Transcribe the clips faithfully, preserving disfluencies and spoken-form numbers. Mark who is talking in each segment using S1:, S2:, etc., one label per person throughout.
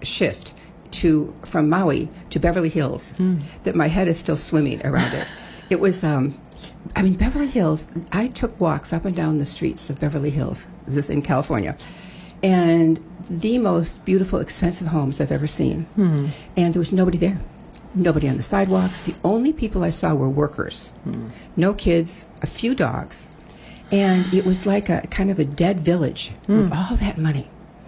S1: shift to from Maui to Beverly Hills mm. that my head is still swimming around it. It was, um, I mean, Beverly Hills, I took walks up and down the streets of Beverly Hills, this is in California, and the most beautiful, expensive homes I've ever seen. Mm. And there was nobody there. Nobody on the sidewalks. The only people I saw were workers. Mm. No kids, a few dogs. And it was like a kind of a dead village mm. with all that money.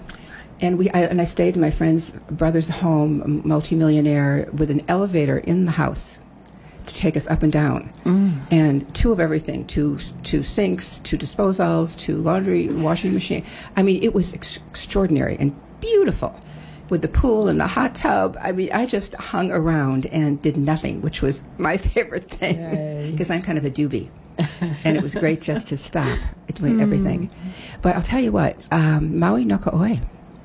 S1: And we I, and I stayed in my friend's brother's home, a multimillionaire, with an elevator in the house to take us up and down. Mm. And two of everything, two, two sinks, two disposals, two laundry, washing machine. I mean, it was ex- extraordinary and beautiful with the pool and the hot tub. I mean, I just hung around and did nothing, which was my favorite thing because I'm kind of a doobie. And it was great just to stop doing mm. everything. But I'll tell you what, um, Maui no Ka'oi.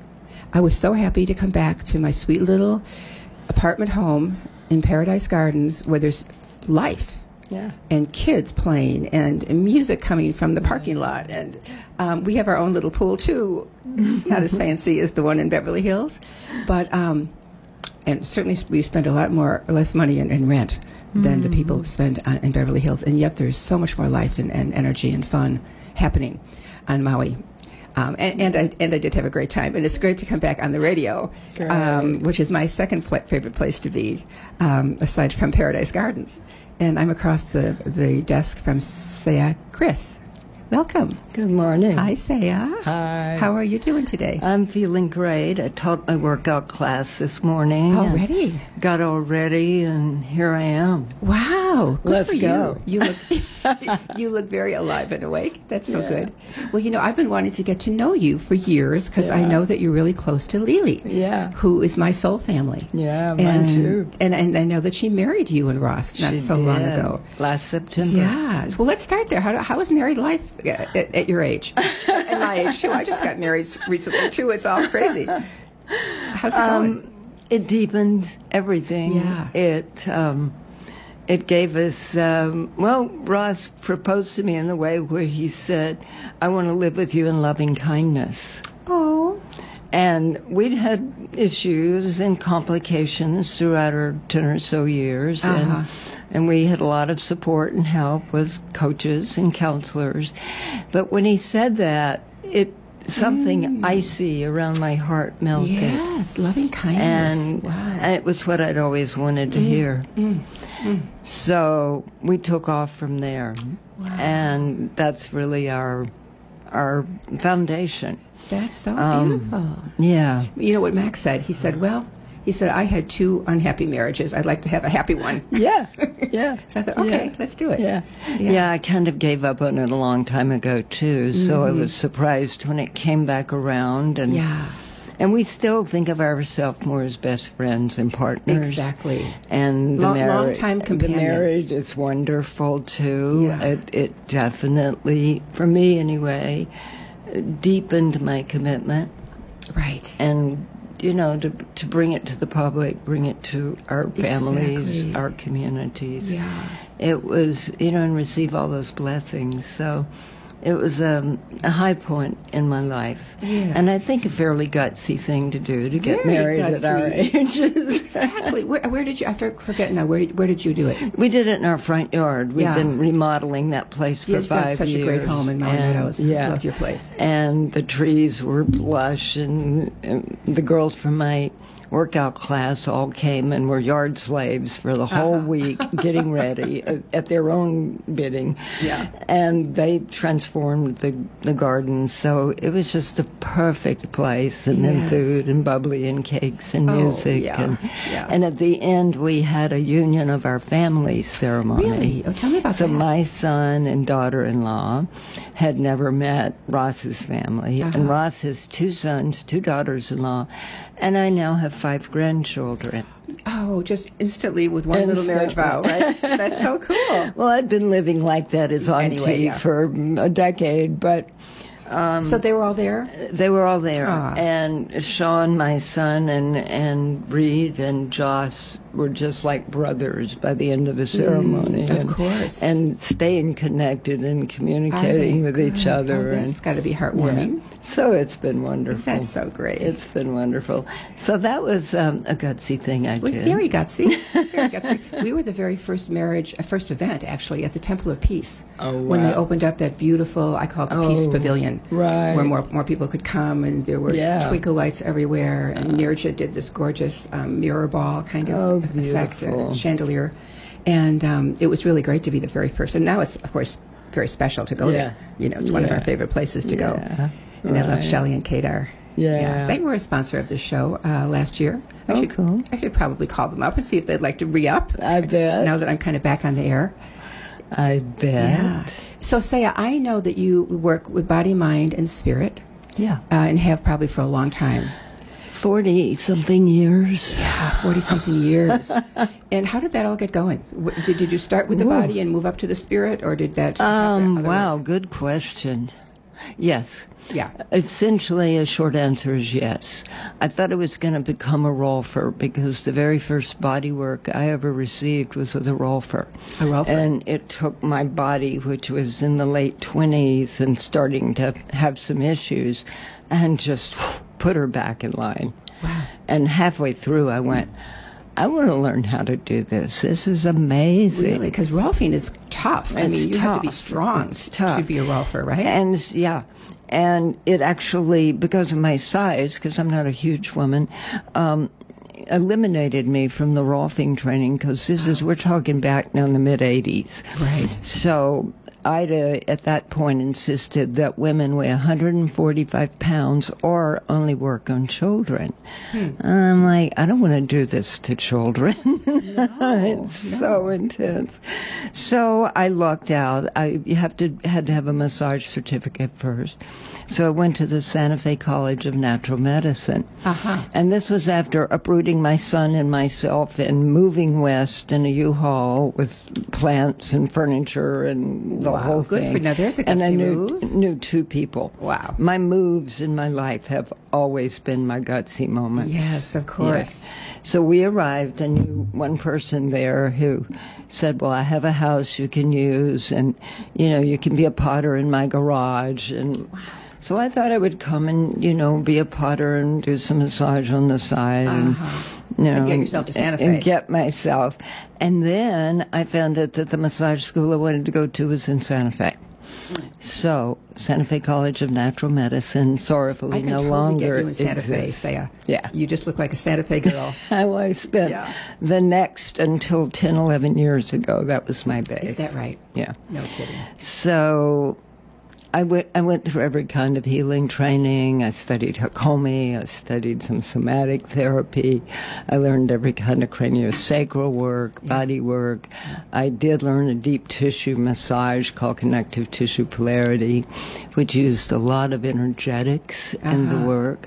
S1: I was so happy to come back to my sweet little apartment home in Paradise Gardens where there's life yeah. and kids playing and music coming from the parking lot. And um, we have our own little pool, too. It's not as fancy as the one in Beverly Hills. But, um, and certainly we spend a lot more, less money in, in rent than mm. the people spend uh, in Beverly Hills. And yet there's so much more life and, and energy and fun happening on Maui. Um, and, and, I, and I did have a great time. And it's great to come back on the radio, um, which is my second fl- favorite place to be, um, aside from Paradise Gardens. And I'm across the, the desk from Saya Chris. Welcome.
S2: Good morning.
S1: Hi, Saya.
S2: Hi.
S1: How are you doing today?
S2: I'm feeling great. I taught my workout class this morning.
S1: Already?
S2: Got all ready, and here I am.
S1: Wow. Good
S2: Let's
S1: for
S2: go.
S1: You. You look, you look very alive and awake. That's so
S2: yeah.
S1: good. Well, you know, I've been wanting to get to know you for years because yeah. I know that you're really close to Lily,
S2: yeah.
S1: who is my soul family.
S2: Yeah, mine
S1: and,
S2: too.
S1: And, and I know that she married you and Ross not
S2: she
S1: so
S2: did.
S1: long ago.
S2: Last September.
S1: Yeah. Well, let's start there. How, how is married life at, at your age? And my age, too. I just got married recently, too. It's all crazy. How's it
S2: um,
S1: going?
S2: It deepened everything.
S1: Yeah.
S2: It... Um, It gave us, um, well, Ross proposed to me in the way where he said, I want to live with you in loving kindness.
S1: Oh.
S2: And we'd had issues and complications throughout our ten or so years.
S1: Uh-huh.
S2: And, and we had a lot of support and help with coaches and counselors. But when he said that, it something mm. icy around my heart melted.
S1: Yes, loving kindness.
S2: And
S1: wow.
S2: it was what I'd always wanted to
S1: mm.
S2: hear.
S1: Mm. Mm.
S2: So we took off from there.
S1: Wow.
S2: And that's really our our foundation.
S1: That's so
S2: um,
S1: beautiful.
S2: Yeah.
S1: You know what Max said? He said, well, he said, I had two unhappy marriages. I'd like to have a happy one.
S2: Yeah, yeah.
S1: So I thought, okay,
S2: yeah.
S1: let's do it.
S2: Yeah.
S1: yeah.
S2: Yeah, I kind of gave up on it a long time ago, too. So mm-hmm. I was surprised when it came back around. And
S1: yeah.
S2: And we still think of ourselves more as best friends and partners.
S1: Exactly.
S2: And the
S1: long,
S2: marriage,
S1: long-time companions.
S2: The marriage is wonderful, too.
S1: Yeah.
S2: It, it definitely, for me anyway, deepened my commitment.
S1: Right.
S2: And, you know, to to bring it to the public, bring it to our families,
S1: exactly.
S2: our communities.
S1: Yeah.
S2: It was, you know, and receive all those blessings. So it was um, a high point in my life.
S1: Yes.
S2: And I think a fairly gutsy thing to do, to get
S1: Very
S2: married
S1: gutsy.
S2: at our ages.
S1: Exactly. Where, where did you, I forget now, where did, where did you do it?
S2: We did it in our front yard. We've
S1: yeah.
S2: been remodeling that place for
S1: You've
S2: five
S1: got such
S2: years.
S1: a great home in Mount
S2: and,
S1: Meadows.
S2: Yeah.
S1: Love your place.
S2: And the trees were lush, and, and the girls from my workout class all came and were yard slaves for the whole uh-huh. week, getting ready uh, at their own bidding.
S1: Yeah.
S2: And they transformed the the garden, so it was just the perfect place. And then
S1: yes.
S2: food and bubbly and cakes and
S1: oh,
S2: music.
S1: Yeah.
S2: And,
S1: yeah.
S2: and at the end, we had a union of our family ceremony.
S1: Really? Oh, tell me about
S2: so
S1: that.
S2: So my son and daughter-in-law had never met Ross's family,
S1: uh-huh.
S2: and Ross has two sons, two daughters-in-law, and I now have five grandchildren.
S1: Oh, just instantly with one little marriage vow, right? That's so cool.
S2: Well, I've been living like that as auntie
S1: anyway, yeah.
S2: for a decade, but Um,
S1: so they were all there?
S2: They were all there.
S1: Ah.
S2: And Sean, my son, and, and Reed and Joss were just like brothers by the end of the ceremony.
S1: Mm, of
S2: and,
S1: course.
S2: And staying connected and communicating with
S1: good?
S2: each other.
S1: Oh, that's
S2: and,
S1: got to be heartwarming.
S2: yeah. So it's been wonderful.
S1: That's so great.
S2: It's been wonderful. So that was um, a gutsy thing I
S1: It was
S2: did.
S1: very gutsy. Very gutsy. We were the very first marriage, uh, first event actually at the Temple of Peace.
S2: Oh,
S1: When they
S2: wow.
S1: opened up that beautiful, I call it the Peace
S2: Oh,
S1: Pavilion,
S2: right.
S1: where more more people could come, and there were
S2: Yeah.
S1: twinkle lights everywhere. And Nirja did this gorgeous um, mirror ball kind of
S2: Oh,
S1: effect,
S2: beautiful.
S1: uh, chandelier, and um, it was really great to be the very first. And now it's of course very special to go
S2: Yeah.
S1: there. You know, it's one of
S2: Yeah.
S1: our favorite places to go.
S2: Yeah.
S1: And I love
S2: Right.
S1: Shelley and Kadar.
S2: Yeah.
S1: They were a sponsor of the show uh, last year. I
S2: Oh,
S1: should,
S2: cool.
S1: I should probably call them up and see if they'd like to re-up.
S2: I bet.
S1: Now that I'm kind of back on the air.
S2: I bet.
S1: Yeah. So, Saya, I know that you work with body, mind, and spirit,
S2: Yeah.
S1: uh, and have probably for a long time.
S2: forty-something years.
S1: Yeah, forty-something years. And how did that all get going? Wh- Did, did you start with the
S2: Whoa.
S1: body and move up to the spirit, or did that
S2: Um,
S1: happen
S2: wow,
S1: otherwise?
S2: good question. Yes.
S1: Yeah.
S2: Essentially, a short answer is yes. I thought I was going to become a Rolfer because the very first body work I ever received was with a Rolfer.
S1: A Rolfer.
S2: And it took my body, which was in the late twenties and starting to have some issues, and just put her back in line.
S1: Wow.
S2: And halfway through, I went, I want to learn how to do this. This is amazing.
S1: Really? Because Rolfing is tough. I
S2: It's
S1: mean, you have to be
S2: tough.
S1: strong
S2: It's tough.
S1: to be a Rolfer, right?
S2: And yeah, and it actually, because of my size, because I'm not a huge woman, um, eliminated me from the Rolfing training because this is, we're talking back now in the mid eighties.
S1: Right.
S2: So Ida, at that point, insisted that women weigh one hundred forty-five pounds or only work on children.
S1: Hmm.
S2: I'm like, I don't want to do this to children.
S1: No,
S2: It's
S1: no.
S2: so intense. So I lucked out. I you have to had to have a massage certificate first. So I went to the Santa Fe College of Natural Medicine.
S1: Uh-huh.
S2: And this was after uprooting my son and myself and moving west in a U-Haul with plants and furniture and the
S1: Wow,
S2: whole
S1: good
S2: thing.
S1: for- now there's a
S2: And I
S1: gutsy
S2: knew,
S1: move.
S2: knew two people.
S1: Wow.
S2: My moves in my life have always been my gutsy moments.
S1: Yes, of course.
S2: Yes. So we arrived, and knew one person there who said, well, I have a house you can use, and, you know, you can be a potter in my garage. And so I thought I would come and, you know, be a potter and do some massage on the side.
S1: Uh-huh.
S2: And, you know,
S1: And get yourself to Santa Fe.
S2: And get myself. And then I found out that the massage school I wanted to go to was in Santa Fe. So, Santa Fe College of Natural Medicine, sorrowfully
S1: I can
S2: no
S1: totally
S2: longer
S1: get you in Santa Fe,
S2: exists.
S1: Saya.
S2: Yeah.
S1: You just look like a Santa Fe girl.
S2: How I spent
S1: Yeah.
S2: the next until ten, eleven years ago. That was my base.
S1: Is that right?
S2: Yeah.
S1: No kidding.
S2: So I went, I went through every kind of healing training. I studied Hakomi. I studied some somatic therapy. I learned every kind of craniosacral work, body work. I did learn a deep tissue massage called connective tissue polarity, which used a lot of energetics in the
S1: Uh-huh.
S2: work.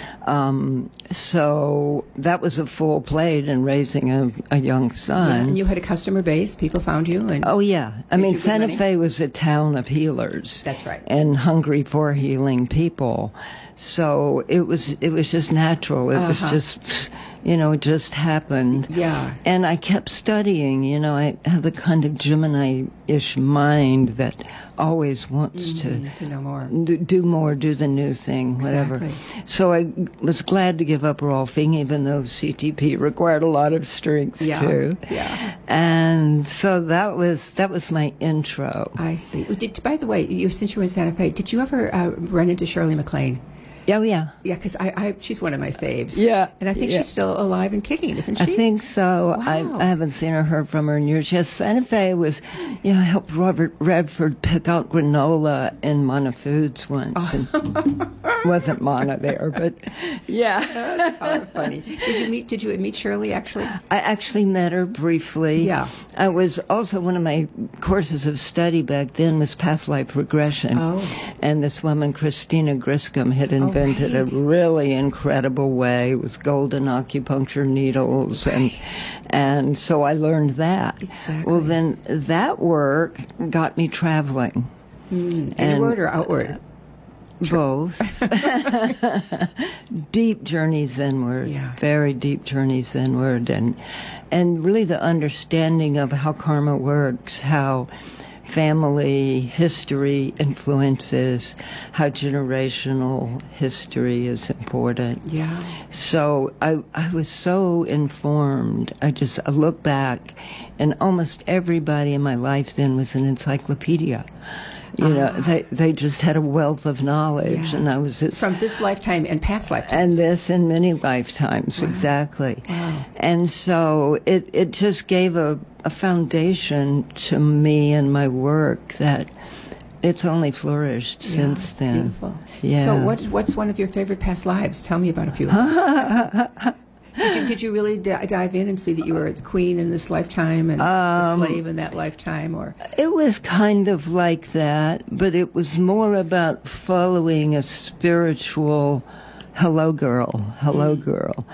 S2: Um, so that was a full plate in raising a, a young
S1: Yeah,
S2: son.
S1: and you had a customer base. People found you. And
S2: Oh, yeah. I
S1: Made
S2: mean,
S1: you good
S2: Santa
S1: money?
S2: Fe was a town of healers.
S1: That's right.
S2: And hungry for healing people. So it was, it was just natural. It was
S1: Uh-huh.
S2: just, you know, it just happened.
S1: Yeah.
S2: And I kept studying. You know, I have the kind of Gemini-ish mind that always wants
S1: Mm, to know more.
S2: to do, do more, do the new thing, whatever.
S1: Exactly.
S2: So I was glad to give up rolfing, even though C T P required a lot of strength
S1: Yeah.
S2: too.
S1: Yeah.
S2: And so that was that was my intro.
S1: I see. Did, by the way, you, since you were in Santa Fe, did you ever uh, run into Shirley MacLaine?
S2: Oh yeah,
S1: Yeah, because I, I, she's one of my faves.
S2: Yeah,
S1: And I think
S2: yeah.
S1: she's still alive and kicking, isn't she?
S2: I think so. I,
S1: Wow.
S2: I haven't seen or heard from her in years. Yes, Santa Fe was, you know, I helped Robert Redford pick out granola in Mana Foods once.
S1: Oh.
S2: And wasn't Mana there, but yeah.
S1: That's kind of funny. Did you meet? Did you meet Shirley actually?
S2: I actually met her briefly.
S1: Yeah.
S2: I was also, one of my courses of study back then was past life regression.
S1: Oh.
S2: And this woman, Christina Griscom, had invented
S1: right.
S2: a really incredible way with golden acupuncture needles. And, and so I learned that.
S1: Exactly.
S2: Well, then that work got me traveling.
S1: Mm.
S2: And-
S1: Inward or outward?
S2: Both. Deep journeys inward,
S1: Yeah.
S2: very deep journeys inward, and and really the understanding of how karma works, how family history influences, how generational history is important.
S1: Yeah.
S2: So I, I was so informed. I just I look back, and almost everybody in my life then was an encyclopedia. You know, they they just had a wealth of knowledge,
S1: Yeah.
S2: and I was just,
S1: From this lifetime and past
S2: and
S1: lifetimes.
S2: this in many lifetimes, exactly.
S1: Wow.
S2: And so it it just gave a, a foundation to me and my work that it's only flourished
S1: Yeah,
S2: since then.
S1: Beautiful.
S2: Yeah.
S1: So, what what's one of your favorite past lives? Tell me about a few of them. did, you, did you really d- dive in and see that you were the queen in this lifetime and
S2: Um,
S1: the slave in that lifetime? Or
S2: It was kind of like that, but it was more about following a spiritual hello girl, hello girl.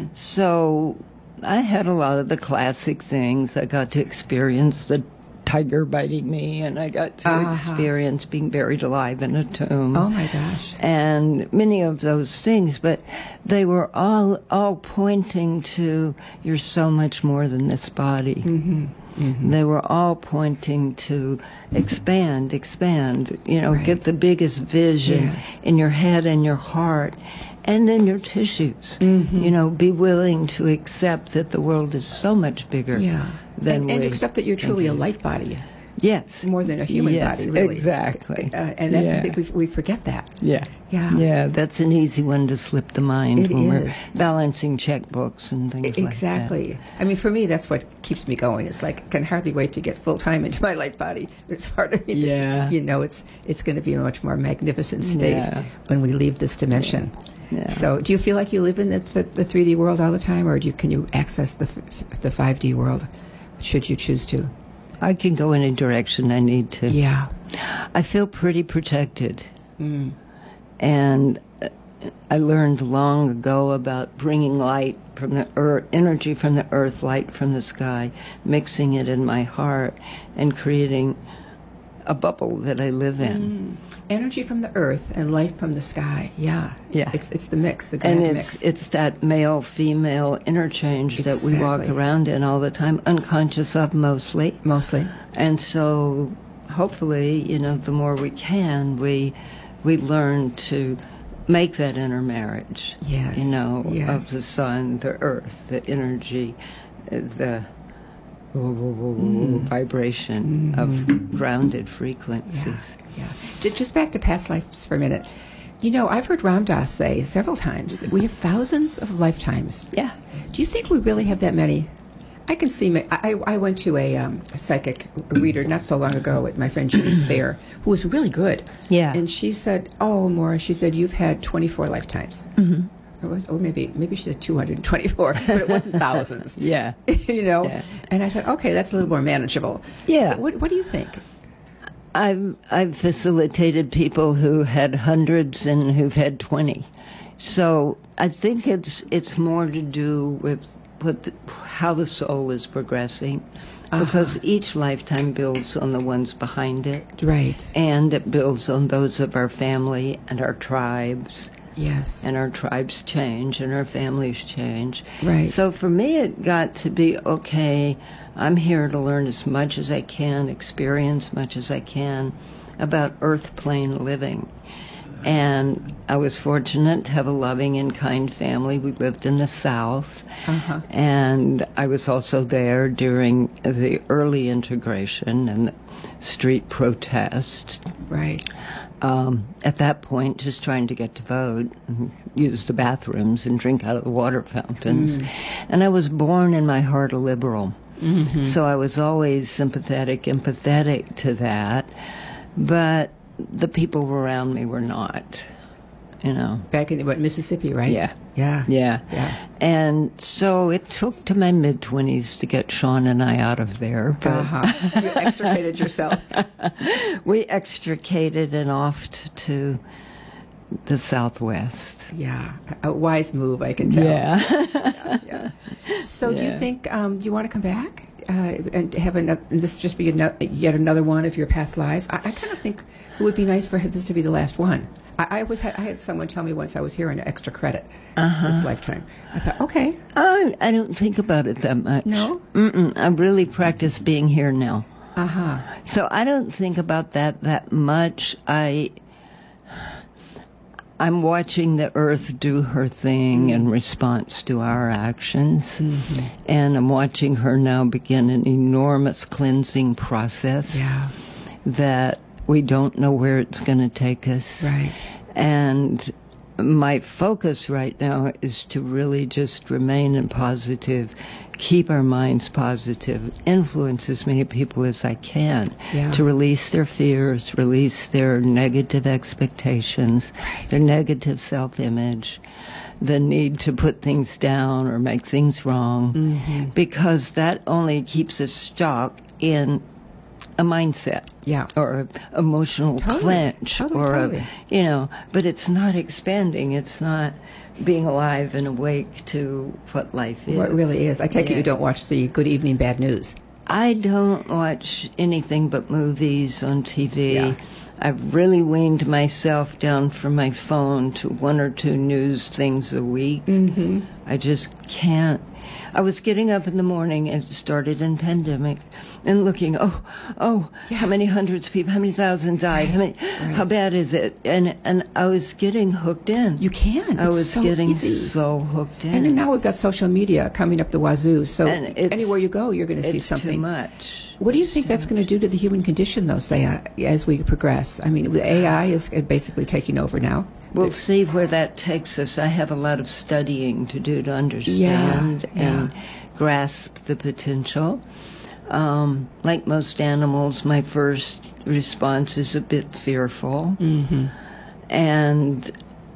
S2: So I had a lot of the classic things. I got to experience the tiger biting me, and I got to
S1: Uh-huh.
S2: experience being buried alive in a tomb.
S1: oh my gosh.
S2: And many of those things, but they were all all pointing to you're so much more than this body.
S1: Mm-hmm. Mm-hmm.
S2: They were all pointing to expand, expand, you know,
S1: Right.
S2: get the biggest vision
S1: Yes.
S2: in your head and your heart and in your tissues.
S1: Mm-hmm.
S2: You know, be willing to accept that the world is so much bigger
S1: Yeah.
S2: than
S1: and, and
S2: we
S1: accept that you're truly a light body,
S2: Yes.
S1: more than a human
S2: Yes,
S1: body, really.
S2: exactly.
S1: Uh, and that's
S2: Yeah.
S1: I think we we forget that.
S2: Yeah.
S1: Yeah.
S2: Yeah, that's an easy one to slip the mind
S1: It
S2: when we're
S1: is.
S2: balancing checkbooks and things like that.
S1: Exactly. I mean, for me, that's what keeps me going. It's like I can hardly wait to get full time into my light body. There's part of me that,
S2: Yeah.
S1: you know, it's it's going to be a much more magnificent state
S2: Yeah.
S1: when we leave this dimension.
S2: Yeah.
S1: So, do you feel like you live in the, the, the three D world all the time, or do you, can you access the f- the five D world, should you choose to?
S2: I can go any direction I need to.
S1: Yeah.
S2: I feel pretty protected.
S1: Mm.
S2: And uh, I learned long ago about bringing light from the earth, energy from the earth, light from the sky, mixing it in my heart, and creating a bubble that I live in.
S1: Mm. Energy from the earth and light from the sky. Yeah.
S2: Yeah.
S1: It's it's the mix, the
S2: And
S1: grand
S2: it's
S1: mix.
S2: it's that male female interchange that we walk
S1: Exactly.
S2: around in all the time, unconscious of mostly.
S1: Mostly.
S2: And so, hopefully, you know, the more we can, we we learn to make that intermarriage.
S1: Yes,
S2: You know,
S1: yes.
S2: of the sun, the earth, the energy, uh, the vibration of grounded frequencies.
S1: Yeah, yeah. Ju- Just back to past lives for a minute. You know, I've heard Ram Dass say several times that we have thousands of lifetimes.
S2: Yeah.
S1: Do you think we really have that many? I can see. My, I, I went to a, um, a psychic reader not so long ago with my friend Jeannie Fair, who was really good.
S2: Yeah.
S1: And she said, "Oh, Maura," she said, "you've had twenty-four lifetimes." Mm-hmm. It was, or maybe maybe she said two hundred twenty-four, but it wasn't thousands.
S2: Yeah.
S1: you know.
S2: Yeah.
S1: And I thought, okay, that's a little more manageable.
S2: Yeah.
S1: So what what do you think?
S2: I've I've facilitated people who had hundreds and who've had twenty, so I think it's it's more to do with what the, how the soul is progressing, because each lifetime builds on the ones behind it,
S1: Right.
S2: and it builds on those of our family and our tribes.
S1: Yes.
S2: And our tribes change and our families change.
S1: Right.
S2: So for me, it got to be, okay, I'm here to learn as much as I can, experience much as I can about earth plane living. And I was fortunate to have a loving and kind family. We lived in the South.
S1: Uh-huh.
S2: And I was also there during the early integration and the street protests.
S1: Right.
S2: Um, at that point, just trying to get to vote, and use the bathrooms, and drink out of the water fountains.
S1: Mm.
S2: And I was born in my heart a liberal.
S1: Mm-hmm.
S2: So I was always sympathetic, empathetic to that. But the people around me were not, you know.
S1: Back in what, Mississippi, right?
S2: Yeah.
S1: Yeah.
S2: Yeah.
S1: Yeah.
S2: And so it took to my mid-twenties to get Sean and I out of there. But
S1: Uh-huh. You extricated yourself.
S2: we extricated and off t- to the Southwest.
S1: Yeah. A, a wise move, I can tell.
S2: Yeah.
S1: Yeah, yeah. So do you
S2: Yeah.
S1: think um, you want to come back? uh, and have another, and this just be ano- yet another one of your past lives? I, I kind of think it would be nice for this to be the last one. I, I was had, I had someone tell me once I was here on extra credit uh-huh. this lifetime. I thought, okay.
S2: I, I don't think about it that much.
S1: No?
S2: Mm-mm. I really practice being here now.
S1: Uh-huh.
S2: So I don't think about that that much. I... I'm watching the earth do her thing in response to our actions. Mm-hmm. And I'm watching her now begin an enormous cleansing process
S1: yeah.
S2: that we don't know where it's going to take us.
S1: Right.
S2: And my focus right now is to really just remain in positive, keep our minds positive, influence as many people as I can
S1: yeah.
S2: to release their fears, release their negative expectations,
S1: right.
S2: their negative self-image, the need to put things down or make things wrong, mm-hmm. because that only keeps us stuck in a mindset,
S1: yeah,
S2: or an emotional
S1: totally.
S2: clench,
S1: totally,
S2: or
S1: totally.
S2: a, you know, but it's not expanding. It's not being alive and awake to what life is.
S1: What really is. I take
S2: yeah.
S1: it you don't watch the Good Evening Bad News.
S2: I don't watch anything but movies on T V.
S1: Yeah.
S2: I've really weaned myself down from my phone to one or two news things a week.
S1: Mm-hmm.
S2: I just can't. I was getting up in the morning, and it started in pandemic, and looking, oh, oh,
S1: yeah.
S2: how many hundreds of people, how many thousands died, how many,
S1: right.
S2: how bad is it? And and I was getting hooked in.
S1: You can.
S2: I
S1: it's
S2: was
S1: so
S2: getting
S1: easy.
S2: so hooked in.
S1: And then now we've got social media coming up the wazoo, so
S2: And
S1: anywhere you go, you're going to see
S2: it's
S1: something.
S2: too much.
S1: What do you
S2: It's
S1: think
S2: too
S1: that's
S2: much.
S1: going to do to the human condition, though, say, uh, as we progress? I mean, A I is basically taking over now.
S2: We'll see where that takes us. I have a lot of studying to do to understand
S1: Yeah,
S2: and
S1: yeah.
S2: grasp the potential. Um, like most animals, my first response is a bit fearful.
S1: Mm-hmm.
S2: And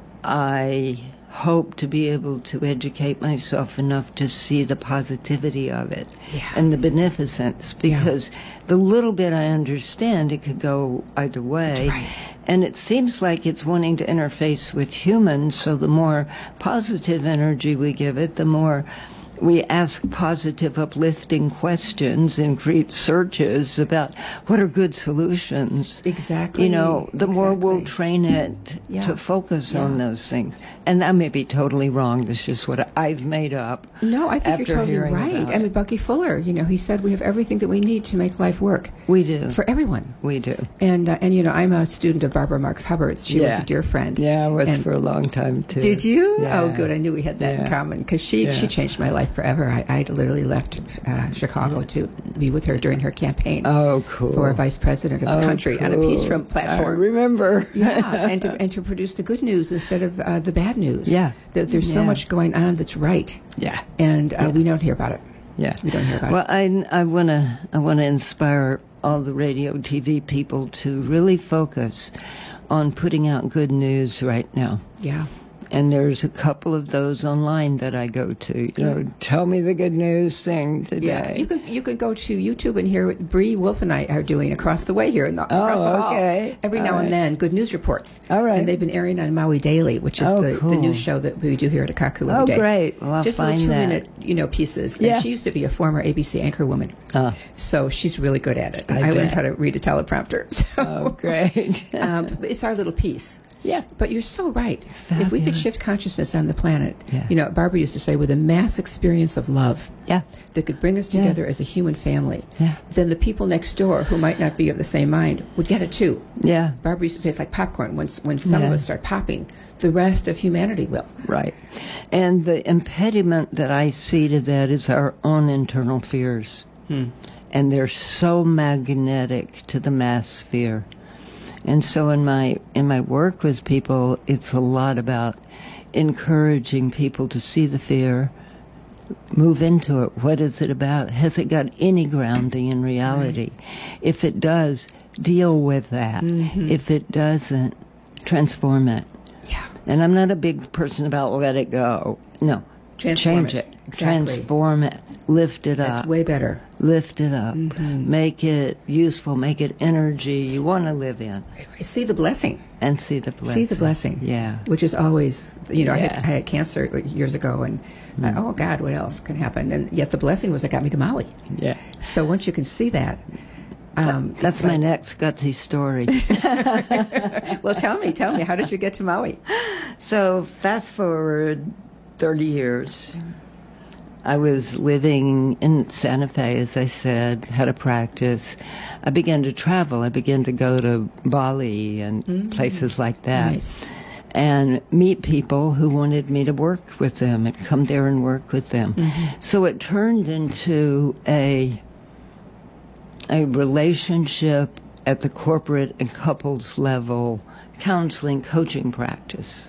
S2: I hope to be able to educate myself enough to see the positivity of it
S1: Yeah.
S2: and the beneficence, because the little bit I understand, it could go either way.
S1: Right.
S2: And it seems like it's wanting to interface with humans, so the more positive energy we give it, the more we ask positive, uplifting questions and create searches about what are good solutions.
S1: Exactly.
S2: You know, the more we'll
S1: exactly.
S2: train it
S1: Yeah.
S2: to focus
S1: Yeah.
S2: on those things. And I may be totally wrong. This is just what I've made up.
S1: No, I think
S2: after
S1: you're totally
S2: hearing
S1: right.
S2: about
S1: I mean,
S2: it.
S1: Bucky Fuller, you know, he said we have everything that we need to make life work
S2: We do.
S1: for everyone.
S2: We do.
S1: And, uh, and you know, I'm a student of Barbara Marx Hubbard's. She was
S2: Yeah.
S1: a dear friend.
S2: Yeah, I was
S1: And-
S2: for a long time, too.
S1: Did you?
S2: Yeah.
S1: Oh, good. I knew we had that in
S2: Yeah.
S1: common because she,
S2: Yeah.
S1: she changed my life forever. I, I literally left uh, Chicago to be with her during her campaign
S2: Oh, cool.
S1: for vice president of the
S2: Oh,
S1: country on a Peace
S2: cool.
S1: Room platform.
S2: I remember.
S1: Yeah, and to, and to produce the good news instead of uh, the bad news.
S2: Yeah.
S1: That there's so
S2: Yeah.
S1: much going on that's right,
S2: Yeah.
S1: and uh,
S2: Yeah.
S1: we don't hear about it.
S2: Yeah.
S1: We don't hear about
S2: well,
S1: it.
S2: I I want to I want to inspire all the radio T V people to really focus on putting out good news right now.
S1: Yeah.
S2: And there's a couple of those online that I go to. You know, tell me the good news thing today.
S1: Yeah, you could you could go to YouTube and hear what Bree Wolf and I are doing across the way here in the, across
S2: Oh,
S1: the hall.
S2: okay.
S1: Every
S2: All
S1: now
S2: right.
S1: and then, good news reports.
S2: All right.
S1: And they've been airing on Maui Daily, which is
S2: Oh,
S1: the, the
S2: cool.
S1: news show that we do here at Akaku every
S2: Oh,
S1: day.
S2: great. Well, I'll
S1: Just
S2: find
S1: little
S2: that.
S1: two-minute, you know, pieces. And
S2: Yeah.
S1: she used to be a former A B C anchor woman,
S2: Oh,
S1: so she's really good at it.
S2: I
S1: I, learned
S2: bet.
S1: how to read a teleprompter. So
S2: oh great.
S1: um, it's our little piece.
S2: Yeah.
S1: But you're so right. If we could
S2: Fabulous.
S1: shift consciousness on the planet,
S2: Yeah.
S1: you know, Barbara used to say, with a mass experience of love
S2: Yeah.
S1: that could bring us together as a human family,
S2: Yeah.
S1: then the people next door who might not be of the same mind would get it too.
S2: Yeah.
S1: Barbara used to say it's like popcorn. When, when some of
S2: Yeah.
S1: us start popping, the rest of humanity will.
S2: Right. And the impediment that I see to that is our own internal fears.
S1: Hmm.
S2: And they're so magnetic to the mass fear. And so in my in my work with people, it's a lot about encouraging people to see the fear, move into it. What is it about? Has it got any grounding in reality? Right. If it does, deal with that. Mm-hmm. If it doesn't, transform it.
S1: Yeah.
S2: And I'm not a big person about let it go. No.
S1: Transform
S2: Change
S1: it.
S2: it.
S1: Exactly.
S2: Transform it. Lift it
S1: That's
S2: up.
S1: way better.
S2: Lift it up.
S1: Mm-hmm.
S2: Make it useful. Make it energy you want to live in.
S1: See the blessing.
S2: And see the blessing.
S1: See the blessing.
S2: Yeah.
S1: Which is always, you know, I, had,
S2: Yeah.
S1: I had cancer years ago, and
S2: Mm.
S1: I thought, oh, God, what else can happen? And yet the blessing was that got me to Maui.
S2: Yeah.
S1: So once you can see that, um,
S2: That's
S1: it's
S2: my
S1: like-
S2: next gutsy story.
S1: Well, tell me, tell me, how did you get to Maui?
S2: So fast forward thirty years. I was living in Santa Fe, as I said, had a practice. I began to travel. I began to go to Bali and places like that.
S1: Nice.
S2: And meet people who wanted me to work with them and come there and work with them. So it turned into a a relationship at the corporate and couples level counseling coaching practice.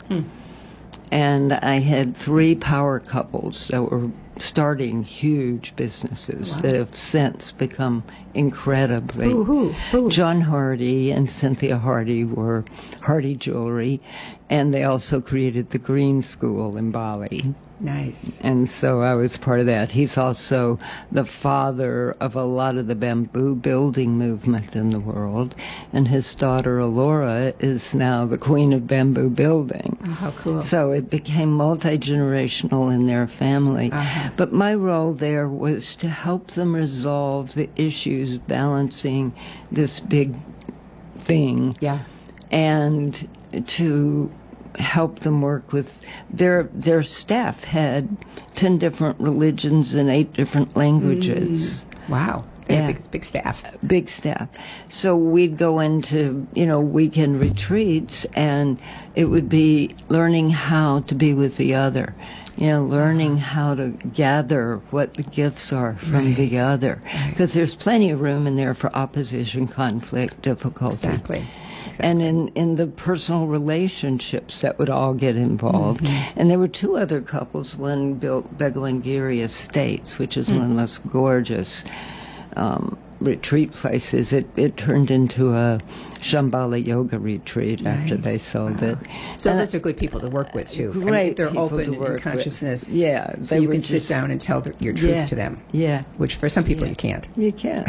S2: And I had three power couples that were starting huge businesses
S1: Wow.
S2: that have since become incredibly.
S1: Who, who, who?
S2: John Hardy and Cynthia Hardy were Hardy Jewelry, and they also created the Green School in Bali.
S1: Nice.
S2: And so I was part of that. He's also the father of a lot of the bamboo building movement in the world. And his daughter, Alora, is now the queen of bamboo building.
S1: Oh, how cool.
S2: So it became multi-generational in their family.
S1: Uh-huh.
S2: But my role there was to help them resolve the issues balancing this big thing
S1: Yeah.
S2: and to help them work with their their staff had ten different religions and eight different languages.
S1: Wow. They
S2: Yeah.
S1: had big, big staff.
S2: Big staff. So we'd go into, you know, weekend retreats, and it would be learning how to be with the other. You know, learning how to gather what the gifts are from the
S1: Right.
S2: other. Because there's plenty of room in there for opposition, conflict, difficulty.
S1: Exactly. Exactly.
S2: And in, in the personal relationships that would all get involved.
S1: Mm-hmm.
S2: And there were two other couples. One built Beguingiri Estates, which is one of the most gorgeous um, retreat places. It, it turned into a Shambhala yoga retreat after
S1: Nice.
S2: they sold
S1: Wow.
S2: it.
S1: So
S2: And
S1: those are good people to work with, too. I mean,
S2: Great
S1: they're
S2: people
S1: open
S2: to
S1: in
S2: work with.
S1: consciousness.
S2: Yeah,
S1: So
S2: they
S1: you
S2: were
S1: can sit
S2: just-
S1: down and tell the, your truth
S2: Yeah,
S1: to them,
S2: Yeah.
S1: which for some people
S2: Yeah.
S1: you can't.
S2: You can't.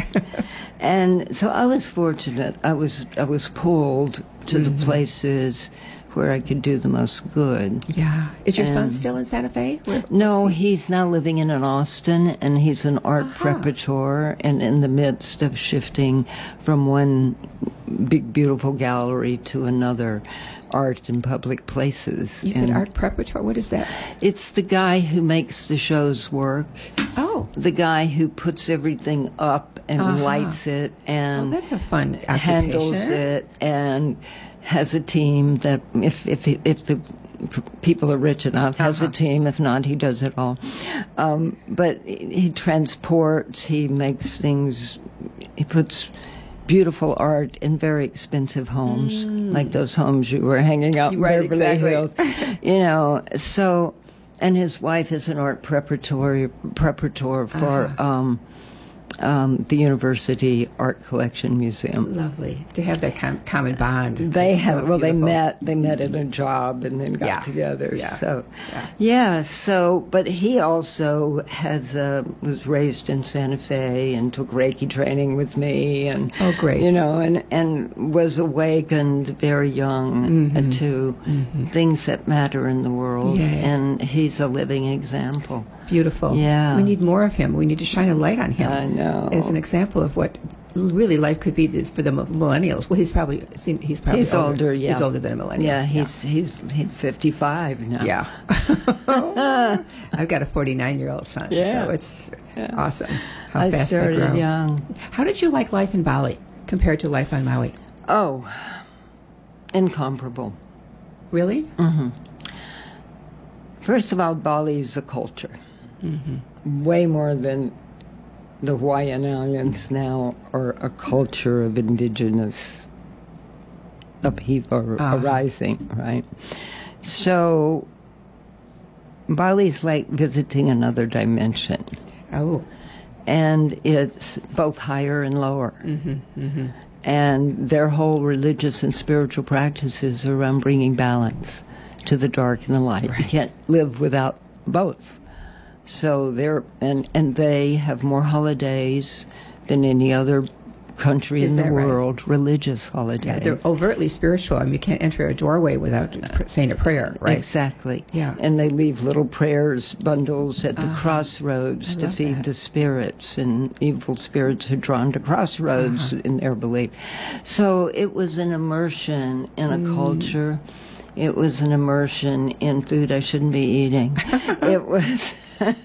S2: And so I was fortunate. I was I was pulled to
S1: Mm-hmm.
S2: the places where I could do the most good.
S1: Yeah. Is your son
S2: And-
S1: still in Santa Fe? Where-
S2: No, he's now living in an Austin, and he's an art
S1: Uh-huh.
S2: preparator, and in the midst of shifting from one big, beautiful gallery to another art in public places.
S1: You said
S2: And
S1: art preparatory. What is that?
S2: It's the guy who makes the shows work,
S1: Oh,
S2: the guy who puts everything up and
S1: Uh-huh.
S2: lights it
S1: well,
S2: and
S1: that's a fun occupation.
S2: handles it and has a team that if if he- if the p- people are rich enough has
S1: Uh-huh.
S2: a team. If not, he does it all. Um, but he transports. He makes things. He puts beautiful art in very expensive homes, like those homes you were hanging out in
S1: Mm. Right,
S2: Beverly
S1: exactly.
S2: Hills. You know, so. And his wife is an art preparatory preparator for
S1: Uh-huh.
S2: um, um, the University Art Collection Museum.
S1: Lovely to have that com- common bond.
S2: They
S1: It's so
S2: have well, they
S1: beautiful.
S2: met. They met at a job and then got
S1: Yeah.
S2: together.
S1: Yeah.
S2: So,
S1: Yeah.
S2: yeah. So, but he also has uh, was raised in Santa Fe and took Reiki training with me, and
S1: Oh, great.
S2: you know, and and was awakened very young uh, to things that matter in the world.
S1: Yeah.
S2: And he's a living example.
S1: Beautiful.
S2: Yeah.
S1: We need more of him. We need to shine a light on him.
S2: I know.
S1: As an example of what really life could be this- for the millennials. Well, he's probably he's probably
S2: He's older, yeah.
S1: He's older than a millennial.
S2: Yeah, he's he's he's fifty-five now.
S1: Yeah. I've got a forty-nine-year-old son,
S2: Yeah.
S1: so it's
S2: Yeah.
S1: awesome how
S2: I
S1: fast they
S2: started
S1: grow.
S2: young.
S1: How did you like life in Bali compared to life on Maui?
S2: Oh, incomparable.
S1: Really?
S2: First of all, Bali is a culture.
S1: Mm-hmm.
S2: Way more than the Hawaiian Islands now are a culture of indigenous upheaval or
S1: Uh-huh.
S2: arising, right? So Bali's like visiting another dimension.
S1: Oh,
S2: And it's both higher and lower. And their whole religious and spiritual practices are around bringing balance to the dark and the light. You
S1: Right.
S2: can't live without both. So they're and and they have more holidays than any other country
S1: Is
S2: in the
S1: that right?
S2: world, religious holiday.
S1: Yeah, they're overtly spiritual. I mean, you can't enter a doorway without pr- saying a prayer, right?
S2: Exactly.
S1: Yeah.
S2: And they leave little prayers bundles at the
S1: Uh-huh.
S2: crossroads
S1: I
S2: to
S1: love
S2: feed
S1: that.
S2: the spirits, and evil spirits are drawn to crossroads
S1: Uh-huh.
S2: in their belief. So it was an immersion in a
S1: Mm.
S2: culture. It was an immersion in food I shouldn't be eating. It was...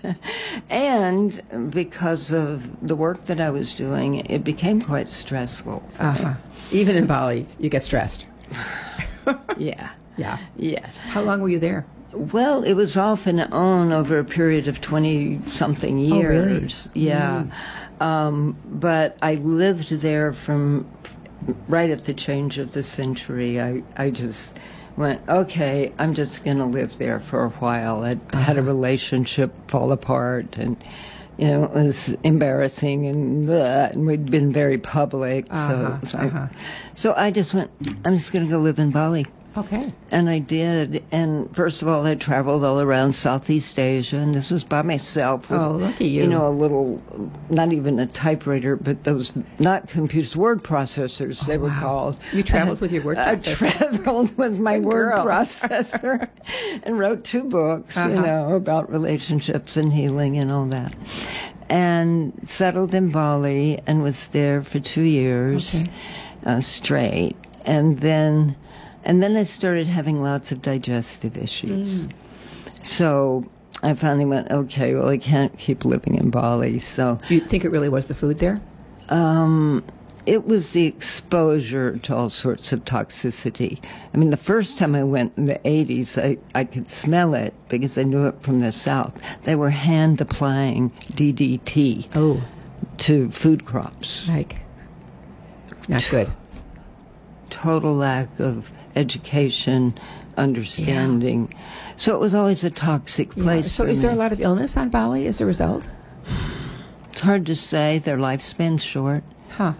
S2: and because of the work that I was doing, it became quite stressful.
S1: Uh-huh. Even in Bali, you get stressed.
S2: Yeah.
S1: Yeah.
S2: Yeah.
S1: How long were you there?
S2: Well, it was off and on over a period of twenty-something years.
S1: Oh, really?
S2: Yeah. Um, but I lived there from right at the change of the century. I, I just went, okay, I'm just going to live there for a while. I
S1: Uh-huh.
S2: had a relationship fall apart, and, you know, it was embarrassing, and, uh, and we'd been very public.
S1: Uh-huh,
S2: So, so,
S1: uh-huh.
S2: I, so I just went, I'm just going to go live in Bali.
S1: Okay.
S2: And I did. And first of all, I traveled all around Southeast Asia, and this was by myself. With,
S1: Oh, lucky you.
S2: You know, a little, not even a typewriter, but those, not computers, word processors, they were
S1: wow.
S2: called.
S1: You traveled with your word processor?
S2: I traveled with my
S1: Good
S2: word
S1: girl.
S2: processor and wrote two books,
S1: Uh-huh.
S2: you know, about relationships and healing and all that. And settled in Bali and was there for two years
S1: Okay.
S2: uh, straight. And then... And then I started having lots of digestive issues.
S1: Mm.
S2: So I finally went, okay, well, I can't keep living in Bali. So
S1: Do you think it really was the food there?
S2: um, it was the exposure to all sorts of toxicity. I mean, the first time I went in the eighties, I, I could smell it because I knew it from the South. They were hand applying D D T
S1: Oh,
S2: to food crops.
S1: like, not good.
S2: Total lack of education, understanding. So it was always a toxic
S1: Yeah.
S2: place.
S1: So
S2: for
S1: is there a
S2: me.
S1: lot of illness on Bali as a result?
S2: It's hard to say. Their lifespan's short.
S1: Huh.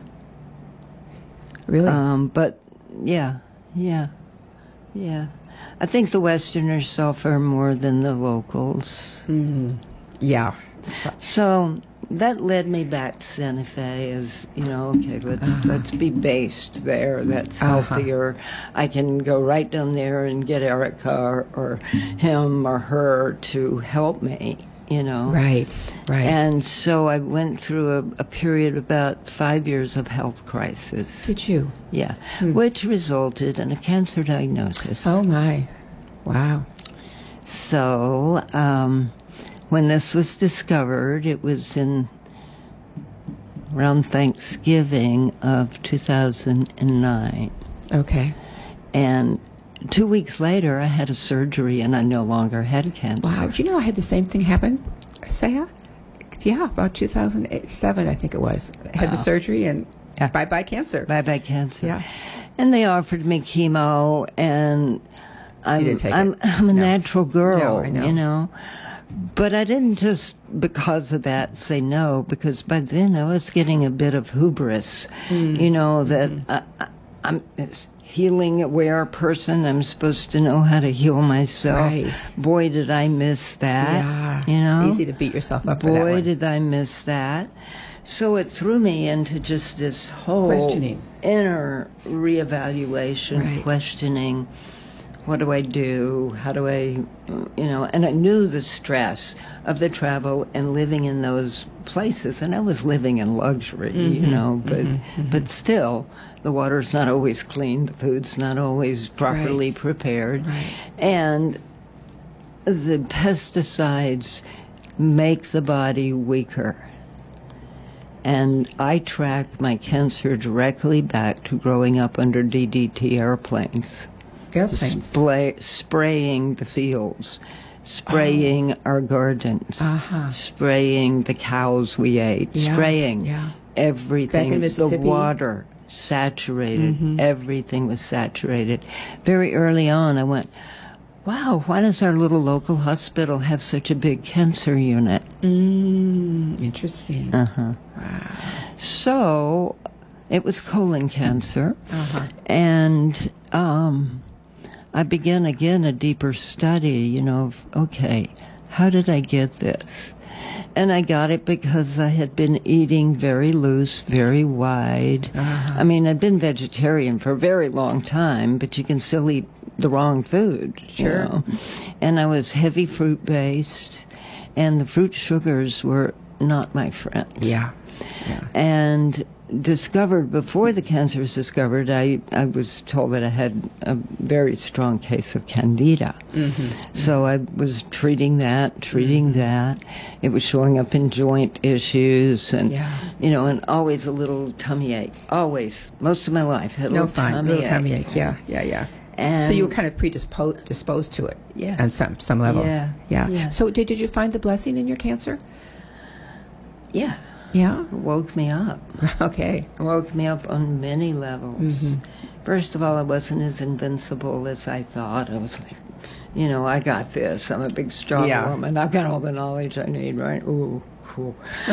S1: Really?
S2: Um, but yeah, yeah, yeah. I think the Westerners suffer more than the locals.
S1: yeah.
S2: So that led me back to Santa Fe as, you know, okay, let's
S1: Uh-huh.
S2: let's be based there. That's
S1: Uh-huh.
S2: healthier. I can go right down there and get Erica or, or him or her to help me, you know.
S1: Right, right.
S2: And so I went through a, a period of about five years of health crisis.
S1: Did you?
S2: Yeah, which resulted in a cancer diagnosis.
S1: Oh, my. Wow.
S2: So, um, when this was discovered, it was in around Thanksgiving of two thousand nine.
S1: Okay.
S2: And two weeks later, I had a surgery and I no longer had cancer.
S1: Wow. Do you know I had the same thing happen, Saya? Yeah, about two thousand seven, I think it was. I had the
S2: Wow.
S1: surgery and
S2: Yeah.
S1: bye-bye cancer.
S2: Bye-bye cancer.
S1: Yeah.
S2: And they offered me chemo, and I'm,
S1: didn't take
S2: I'm,
S1: it.
S2: I'm a
S1: No.
S2: natural girl,
S1: No, I know.
S2: you know. But I didn't just, because of that, say no, because by then I was getting a bit of hubris,
S1: Mm.
S2: you know, that I, I, I'm a healing aware person. I'm supposed to know how to heal myself.
S1: Right.
S2: Boy, did I miss that.
S1: Yeah.
S2: You know?
S1: Easy to beat yourself up for that
S2: Boy,
S1: one.
S2: did I miss that. So it threw me into just this whole
S1: Questioning.
S2: inner reevaluation,
S1: Right.
S2: questioning, what do I do? How do I, you know, and I knew the stress of the travel and living in those places, and I was living in luxury, you know, but but still, the water's not always clean, the food's not always properly
S1: Right.
S2: prepared,
S1: Right.
S2: and the pesticides make the body weaker. And I track my cancer directly back to growing up under D D T airplanes.
S1: Airplanes.
S2: Splay, spraying the fields, spraying our gardens,
S1: Uh-huh.
S2: spraying the cows we ate,
S1: Yeah,
S2: spraying
S1: yeah.
S2: everything.
S1: Back in
S2: the
S1: Mississippi?
S2: water, saturated.
S1: Mm-hmm.
S2: Everything was saturated. Very early on, I went, wow, why does our little local hospital have such a big cancer unit?
S1: Mm, interesting.
S2: Uh-huh. So it was colon cancer.
S1: Uh-huh.
S2: And um, I began again a deeper study, you know, of, okay, how did I get this? and I got it because I had been eating very loose, very wide.
S1: Uh-huh.
S2: I mean, I'd been vegetarian for a very long time, but you can still eat the wrong food.
S1: Sure.
S2: You know? And I was heavy fruit based, and the fruit sugars were not my friend.
S1: Yeah. Yeah.
S2: And discovered, before the cancer was discovered, I, I was told that I had a very strong case of candida. Mm-hmm. So I was treating that, treating mm-hmm. that. It was showing up in joint issues and,
S1: yeah.
S2: you know, and always a little tummy ache. Always. Most of my life had a
S1: no
S2: little
S1: fun,
S2: tummy
S1: little
S2: ache.
S1: tummy ache. Yeah, yeah, yeah.
S2: And
S1: so you were kind of predisposed disposed to it.
S2: Yeah.
S1: On some, some level.
S2: Yeah.
S1: Yeah.
S2: yeah.
S1: So did, did you find the blessing in your cancer?
S2: Yeah.
S1: Yeah?
S2: It woke me up.
S1: Okay.
S2: It woke me up on many levels. Mm-hmm. First of all, I wasn't as invincible as I thought. I was like, you know, I got this. I'm a big, strong
S1: yeah.
S2: woman. I've got all the knowledge I need, right? Ooh, cool.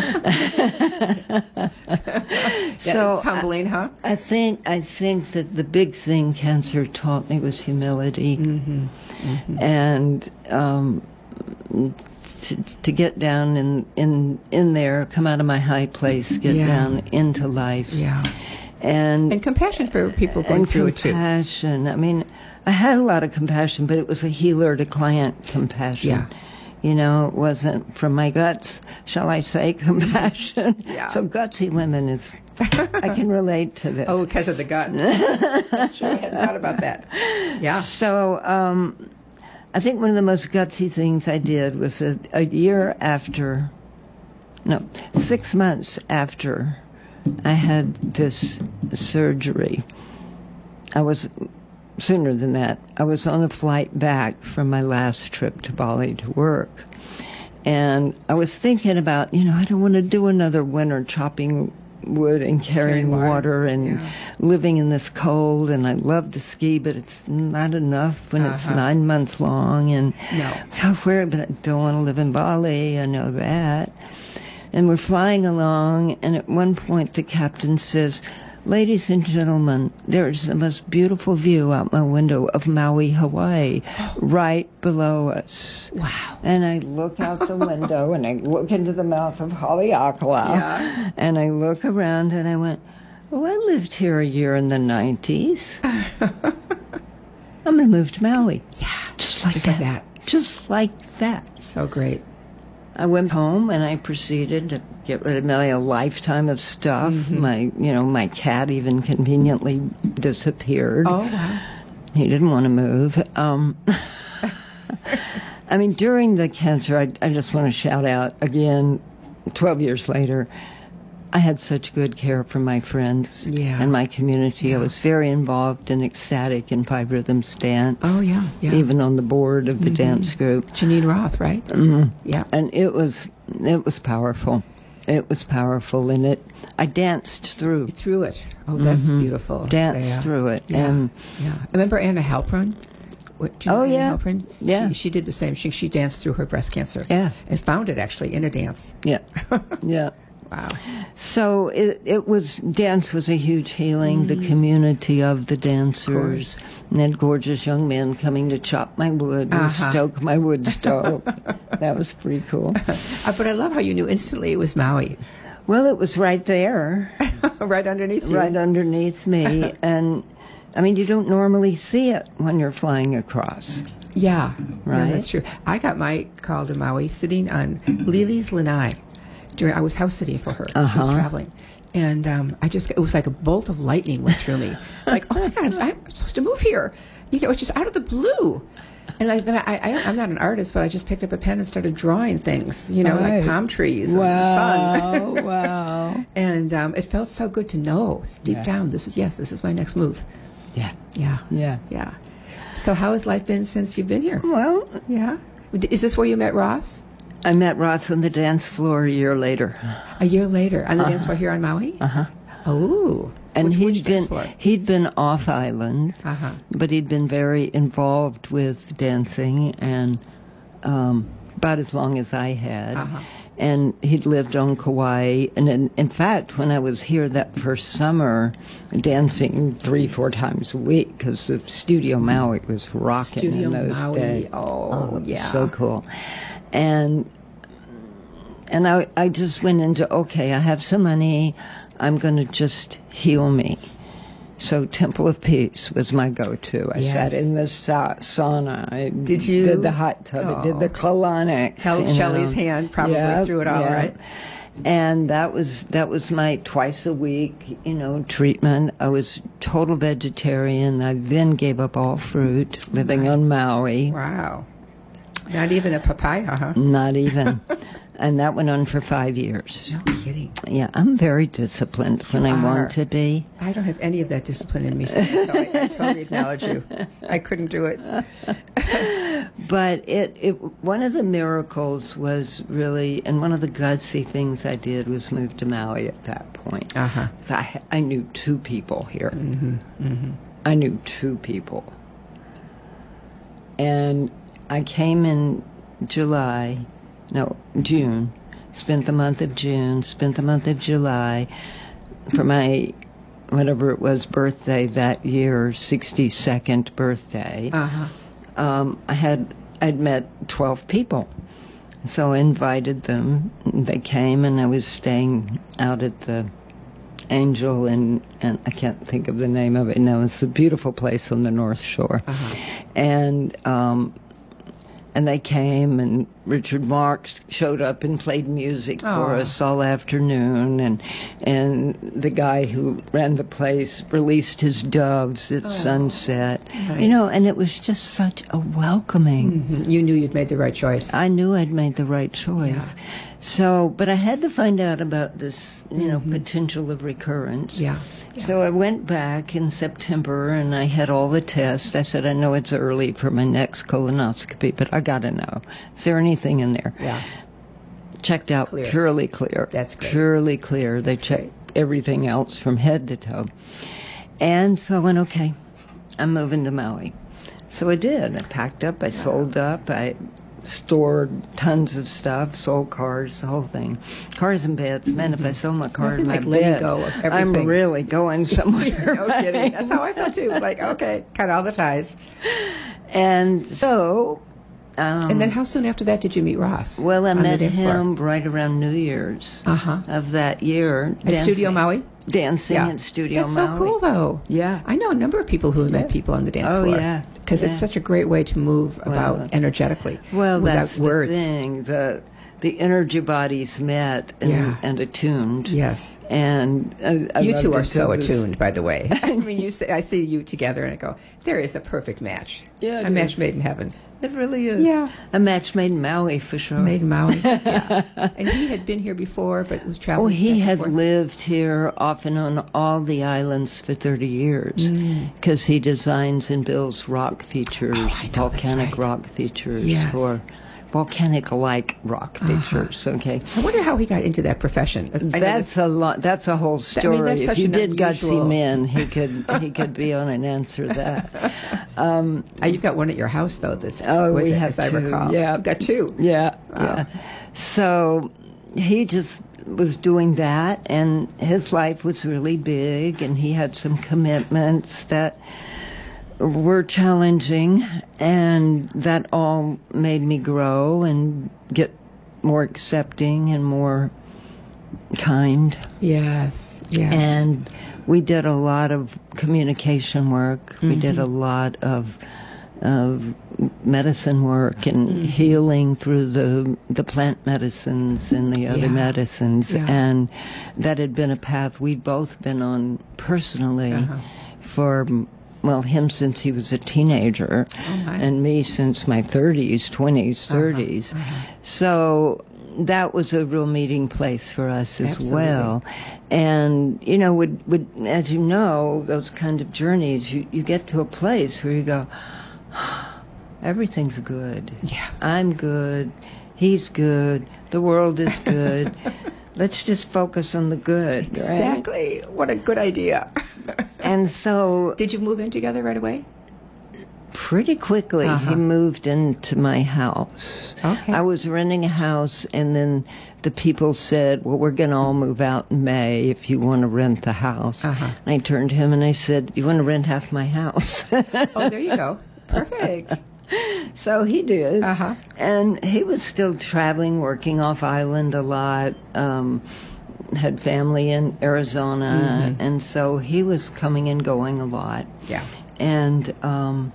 S1: So it's humbling,
S2: I,
S1: huh?
S2: I think I think that the big thing cancer taught me was humility. Mm-hmm. Mm-hmm. And um, To, to get down in, in in there, come out of my high place, get
S1: yeah.
S2: down into life.
S1: Yeah.
S2: And,
S1: and compassion for people going
S2: and
S1: through it too.
S2: Compassion. I mean, I had a lot of compassion, but it was a healer to client compassion.
S1: Yeah.
S2: You know, it wasn't from my guts, shall I say, compassion.
S1: Yeah.
S2: So gutsy women is, I can relate to this.
S1: Oh, because of the gut. That's true. I hadn't thought about that. Yeah.
S2: So, um, I think one of the most gutsy things I did was a, a year after, no, six months after I had this surgery. I was, sooner than that, I was on a flight back from my last trip to Bali to work. And I was thinking about, you know, I don't want to do another winter chopping wood and carrying, carrying water. water and
S1: yeah.
S2: living in this cold, and I love to ski, but it's not enough when uh-huh. it's nine months long, and
S1: no.
S2: where, but I don't want to live in Bali, I know that. And we're flying along, and at one point the captain says, "Ladies and gentlemen, there's the most beautiful view out my window of Maui, Hawaii, right below us."
S1: Wow.
S2: And I look out the window, and I look into the mouth of Haleakala,
S1: yeah.
S2: and I look around, and I went, "Well, I lived here a year in the nineties. I'm going to move to Maui."
S1: Yeah,
S2: just like
S1: just
S2: that.
S1: like that.
S2: Just like that.
S1: So great.
S2: I went home and I proceeded to get rid of my a lifetime of stuff. Mm-hmm. My, you know, my cat even conveniently disappeared.
S1: Oh, wow.
S2: He didn't want to move. Um, I mean, during the cancer, I, I just want to shout out again, twelve years later, I had such good care from my friends
S1: yeah.
S2: and my community.
S1: Yeah.
S2: I was very involved and ecstatic in Five Rhythms dance.
S1: Oh, yeah, yeah.
S2: Even on the board of the mm-hmm. dance group.
S1: Janine Roth, right?
S2: Mm-hmm.
S1: Yeah.
S2: And it was, it was powerful. It was powerful, and it, I danced through.
S1: Through it. Oh, that's
S2: mm-hmm.
S1: beautiful.
S2: Danced
S1: so, yeah.
S2: through it.
S1: Yeah.
S2: And
S1: yeah. Remember Anna Halpern? What, do you
S2: oh,
S1: know Anna
S2: yeah.
S1: Halpern?
S2: Yeah.
S1: She, she did the same. She, she danced through her breast cancer.
S2: Yeah.
S1: And found it, actually, in a dance.
S2: Yeah. Yeah.
S1: Wow.
S2: So it, it was, dance was a huge healing, mm-hmm. the community of the dancers, and then gorgeous young men coming to chop my wood and
S1: uh-huh.
S2: stoke my wood stove. That was pretty cool.
S1: Uh, but I love how you knew instantly it was Maui.
S2: Well, it was right there.
S1: Right underneath you.
S2: Right underneath me. And, I mean, you don't normally see it when you're flying across.
S1: Yeah.
S2: Right?
S1: No, that's true. I got my call to Maui sitting on Lili's lanai. During, I was house sitting for her.
S2: Uh-huh.
S1: She was traveling. And um, I just, it was like a bolt of lightning went through me. Like, oh my God, I'm, I'm supposed to move here. You know, it's just out of the blue. And I, then I, I, I'm not an artist, but I just picked up a pen and started drawing things, you know,
S2: right.
S1: like palm trees
S2: wow.
S1: and sun.
S2: Wow.
S1: And um, it felt so good to know deep
S2: yeah.
S1: down, this is, yes, this is my next move.
S2: Yeah.
S1: Yeah.
S2: Yeah.
S1: Yeah. So how has life been since you've been here?
S2: Well.
S1: Yeah. Is this where you met Ross?
S2: I met Ross on the dance floor a year later.
S1: A year later, on the
S2: uh-huh.
S1: dance floor here on Maui?
S2: Uh-huh.
S1: Oh.
S2: And
S1: which,
S2: he'd
S1: which
S2: been
S1: floor?
S2: he'd been off island,
S1: uh-huh.
S2: but he'd been very involved with dancing, and um, about as long as I had.
S1: Uh-huh.
S2: And he'd lived on Kauai, and in, in fact, when I was here that first summer, dancing three, four times a week, because the Studio Maui was rocking
S1: Studio
S2: in those
S1: Maui.
S2: days.
S1: Oh,
S2: oh
S1: yeah,
S2: so cool. And and I, I just went into, okay, I have some money. I'm going to just heal me. So Temple of Peace was my go-to. I
S1: Yes.
S2: sat in the sa- sauna. I
S1: Did you?
S2: did the hot tub. I did the colonics.
S1: Held
S2: you know.
S1: Shelley's hand probably
S2: Yeah,
S1: through it all,
S2: yeah.
S1: right?
S2: And that was that was my twice a week, you know, treatment. I was total vegetarian. I then gave up all fruit, living on Maui.
S1: Wow. Not even a papaya, huh?
S2: Not even. And that went on for five years.
S1: No kidding.
S2: Yeah, I'm very disciplined when I
S1: are.
S2: want to be.
S1: I don't have any of that discipline in me, so I, I totally acknowledge you. I couldn't do it.
S2: But it, it, one of the miracles was really, and one of the gutsy things I did was move to Maui at that point.
S1: Uh-huh.
S2: So I, I knew two people here.
S1: Mm-hmm. Mm-hmm.
S2: I knew two people. And I came in July, no, June, spent the month of June, spent the month of July for my, whatever it was, birthday that year, sixty-second birthday.
S1: Uh-huh.
S2: Um, I had, I'd met twelve people. So I invited them. They came, and I was staying out at the Angel, and, and I can't think of the name of it now. It's a beautiful place on the North Shore.
S1: Uh-huh.
S2: And um, and they came, and Richard Marx showed up and played music
S1: Aw.
S2: for us all afternoon, and and the guy who ran the place released his doves at sunset.
S1: Nice.
S2: You know, and it was just such a welcoming.
S1: Mhm. You knew you'd made the right choice.
S2: I knew I'd made the right choice.
S1: Yeah.
S2: So, but I had to find out about this, you know, potential of recurrence.
S1: Yeah.
S2: So I went back in September, and I had all the tests. I said, I know it's early for my next colonoscopy, but I got to know. Is there anything in there?
S1: Yeah.
S2: Checked out
S1: Clear.
S2: purely clear.
S1: That's great.
S2: Purely clear. They checked everything else from head to toe. And so I went, okay, I'm moving to Maui. So I did. I packed up, I sold up, I stored tons of stuff, sold cars, the whole thing. Cars and beds. Man, if I sold my car
S1: Nothing
S2: and my
S1: like letting
S2: bed,
S1: go of
S2: I'm
S1: everything.
S2: really going somewhere.
S1: No kidding. That's how I felt too. It was like, okay, cut all the ties.
S2: And so... Um,
S1: And then how soon after that did you meet Ross?
S2: well, I
S1: on the
S2: met
S1: dance floor?
S2: him right around New Year's
S1: Uh-huh.
S2: of that year.
S1: At Studio
S2: dancing-
S1: Maui?
S2: Dancing
S1: Yeah.
S2: at Studio
S1: That's
S2: Maui.
S1: so cool, though.
S2: Yeah.
S1: I know a number of people who have met people on the dance
S2: Oh,
S1: floor.
S2: yeah.
S1: Because
S2: Yeah.
S1: it's such a great way to move about
S2: Well,
S1: energetically
S2: Well,
S1: without
S2: that's
S1: words.
S2: the thing. The the energy bodies met and,
S1: Yeah.
S2: and attuned.
S1: Yes.
S2: And I, I
S1: You
S2: loved
S1: two are
S2: it.
S1: so
S2: It was-
S1: attuned, by the way. I mean, you say, I see you together and I go, there is a perfect match.
S2: Yeah, it
S1: a match
S2: is.
S1: made in heaven.
S2: It really is.
S1: Yeah.
S2: A match made in Maui for sure.
S1: Made in Maui. Yeah. And he had been here before, but was
S2: Oh,
S1: traveling. back
S2: he
S1: and
S2: had
S1: forth.
S2: lived here off and on all the islands for thirty years
S1: Mm.
S2: because he designs and builds rock features,
S1: Oh, I know, that's
S2: volcanic
S1: right.
S2: rock features
S1: Yes.
S2: for volcanic-like rock features. Okay,
S1: I wonder how he got into that profession. I know
S2: that's a lot. That's a whole story.
S1: that's
S2: if
S1: such
S2: you
S1: an
S2: did
S1: unusual-
S2: Gutsy Men, he could he could be on and answer that. Um,
S1: Uh, you've got one at your house, though, that's
S2: Oh, we
S1: exquisite,
S2: have
S1: as I
S2: two,
S1: recall.
S2: yeah.
S1: You've got two.
S2: Yeah,
S1: Wow.
S2: yeah. So he just was doing that, and his life was really big, and he had some commitments that were challenging, and that all made me grow and get more accepting and more kind.
S1: Yes, yes.
S2: And we did a lot of communication work. We did
S1: Mm-hmm.
S2: a lot of of medicine work and
S1: Mm-hmm.
S2: healing through the the plant medicines and the other
S1: Yeah.
S2: medicines.
S1: Yeah.
S2: And that had been a path we'd both been on personally
S1: Uh-huh.
S2: for, well, him since he was a teenager,
S1: Oh, my.
S2: and me since my thirties, twenties, thirties. So that was a real meeting place for us as
S1: Absolutely.
S2: well. And, you know, would, would, as you know, those kind of journeys, you, you get to a place where you go, everything's good.
S1: Yeah.
S2: I'm good. He's good. The world is good. Let's just focus on the good, right?
S1: Exactly. What a good idea.
S2: And so
S1: Did you move in together right away?
S2: pretty quickly,
S1: Uh-huh.
S2: he moved into my house.
S1: Okay.
S2: I was renting a house, and then the people said, well, we're going to all move out in May if you want to rent the house.
S1: Uh-huh.
S2: And I turned to him and I said, you want to rent half my house?
S1: Oh, there you go. Perfect.
S2: So he did.
S1: Uh-huh.
S2: And he was still traveling, working off island a lot, um, had family in Arizona,
S1: Mm-hmm.
S2: and so he was coming and going a lot.
S1: Yeah.
S2: And um,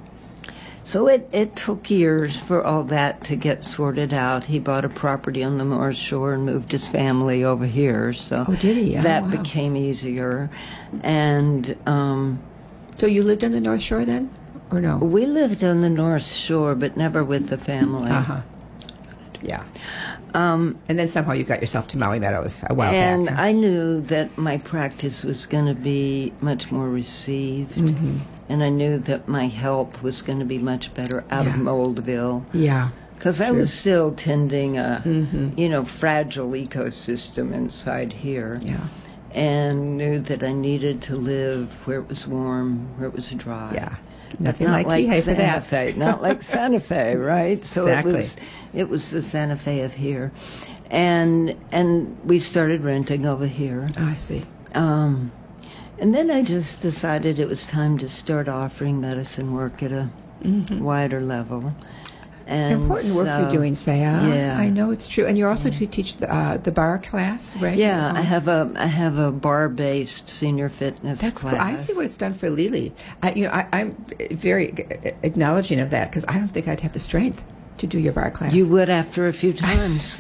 S2: so it, it took years for all that to get sorted out. He bought a property on the North Shore and moved his family over here. So
S1: Oh, did he? Oh,
S2: that
S1: wow.
S2: became easier. And um,
S1: So you lived on the North Shore then, or no?
S2: we lived on the North Shore, but never with the family.
S1: Uh-huh. Yeah.
S2: Um,
S1: And then somehow you got yourself to Maui Meadows a while
S2: and
S1: back.
S2: I knew that my practice was going to be much more received.
S1: Mm-hmm.
S2: And I knew that my help was going to be much better out
S1: Yeah.
S2: of Moldville.
S1: Yeah.
S2: Because I
S1: True.
S2: was still tending a,
S1: Mm-hmm.
S2: you know, fragile ecosystem inside here.
S1: Yeah.
S2: And knew that I needed to live where it was warm, where it was dry.
S1: Yeah.
S2: But
S1: Nothing
S2: not
S1: like Kihei for
S2: Santa
S1: that.
S2: Fe, not like Santa Fe, right? So
S1: Exactly.
S2: it was, it was the Santa Fe of here. And, and we started renting over here.
S1: Oh, I see.
S2: Um, and then I just decided it was time to start offering medicine work at a wider level. And
S1: Important work
S2: so-
S1: you're doing, Saya.
S2: Yeah.
S1: I know it's true. And you're also to teach the, uh, the bar class, right?
S2: Yeah,
S1: Oh,
S2: I have a I have a bar-based senior fitness
S1: That's
S2: class.
S1: cool. I see what it's done for Lily. I, you know, I, I'm very acknowledging of that because I don't think I'd have the strength to do your bar class.
S2: You would after a few times.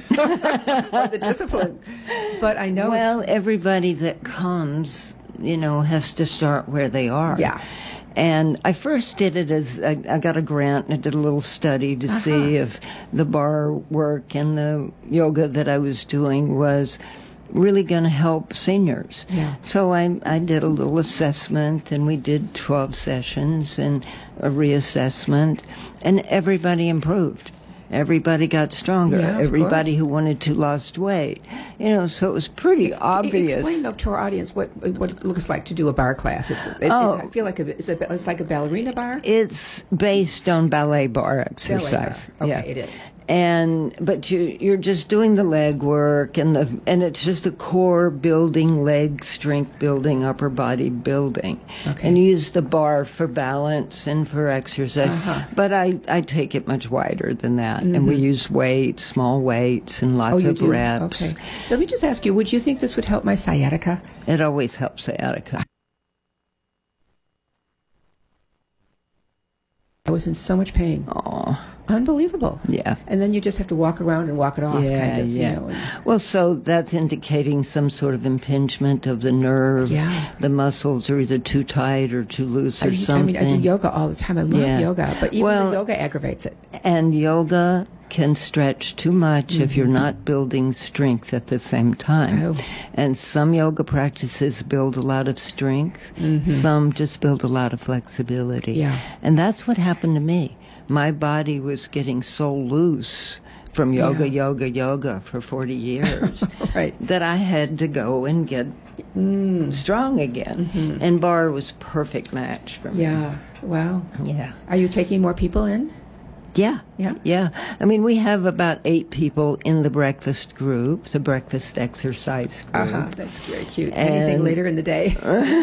S1: Or the discipline. But I know.
S2: Well, everybody that comes, you know, has to start where they are.
S1: Yeah.
S2: And I first did it as I, I got a grant and I did a little study to see if the bar work and the yoga that I was doing was really going to help seniors.
S1: Yeah.
S2: So I, I did a little assessment and we did twelve sessions and a reassessment and everybody improved. Everybody got stronger.
S1: Yeah, of
S2: Everybody
S1: course.
S2: who wanted to lost weight. You know, so it was pretty obvious.
S1: Explain though to our audience what what it looks like to do a bar class. It's it,
S2: Oh.
S1: I feel like a, it's, a, it's like a ballerina bar.
S2: It's based on ballet bar exercise.
S1: Ballet bar.
S2: Yeah.
S1: Okay, it is.
S2: And but you you're just doing the leg work and the and it's just the core building, leg strength building, upper body building.
S1: Okay.
S2: And you use the bar for balance and for exercise.
S1: Uh-huh.
S2: But I, I take it much wider than that. And we use weights, small weights and lots
S1: Oh, you
S2: of
S1: do?
S2: reps.
S1: Okay. Let me just ask you, would you think this would help my sciatica?
S2: It always helps sciatica.
S1: I was in so much pain.
S2: Oh.
S1: Unbelievable.
S2: Yeah.
S1: And then you just have to walk around and walk it off,
S2: Yeah,
S1: kind of,
S2: yeah.
S1: you know. And,
S2: Well, so that's indicating some sort of impingement of the nerve.
S1: Yeah.
S2: The muscles are either too tight or too loose
S1: I,
S2: or
S1: I
S2: something.
S1: mean, I do yoga all the time. I love
S2: Yeah.
S1: yoga, but even
S2: Well-
S1: the yoga aggravates it.
S2: And yoga can stretch too much if you're not building strength at the same time.
S1: Oh.
S2: And some yoga practices build a lot of strength. Some just build a lot of flexibility.
S1: Yeah.
S2: And that's what happened to me. My body was getting so loose from yoga,
S1: Yeah.
S2: yoga, yoga for forty years
S1: Right.
S2: that I had to go and get strong again. And bar was perfect match for me.
S1: Yeah. Wow.
S2: Yeah.
S1: Are you taking more people in?
S2: Yeah.
S1: Yeah?
S2: Yeah. I mean, we have about eight people in the breakfast group, the breakfast exercise group.
S1: Uh-huh. That's very cute. Anything
S2: And-
S1: later in the day?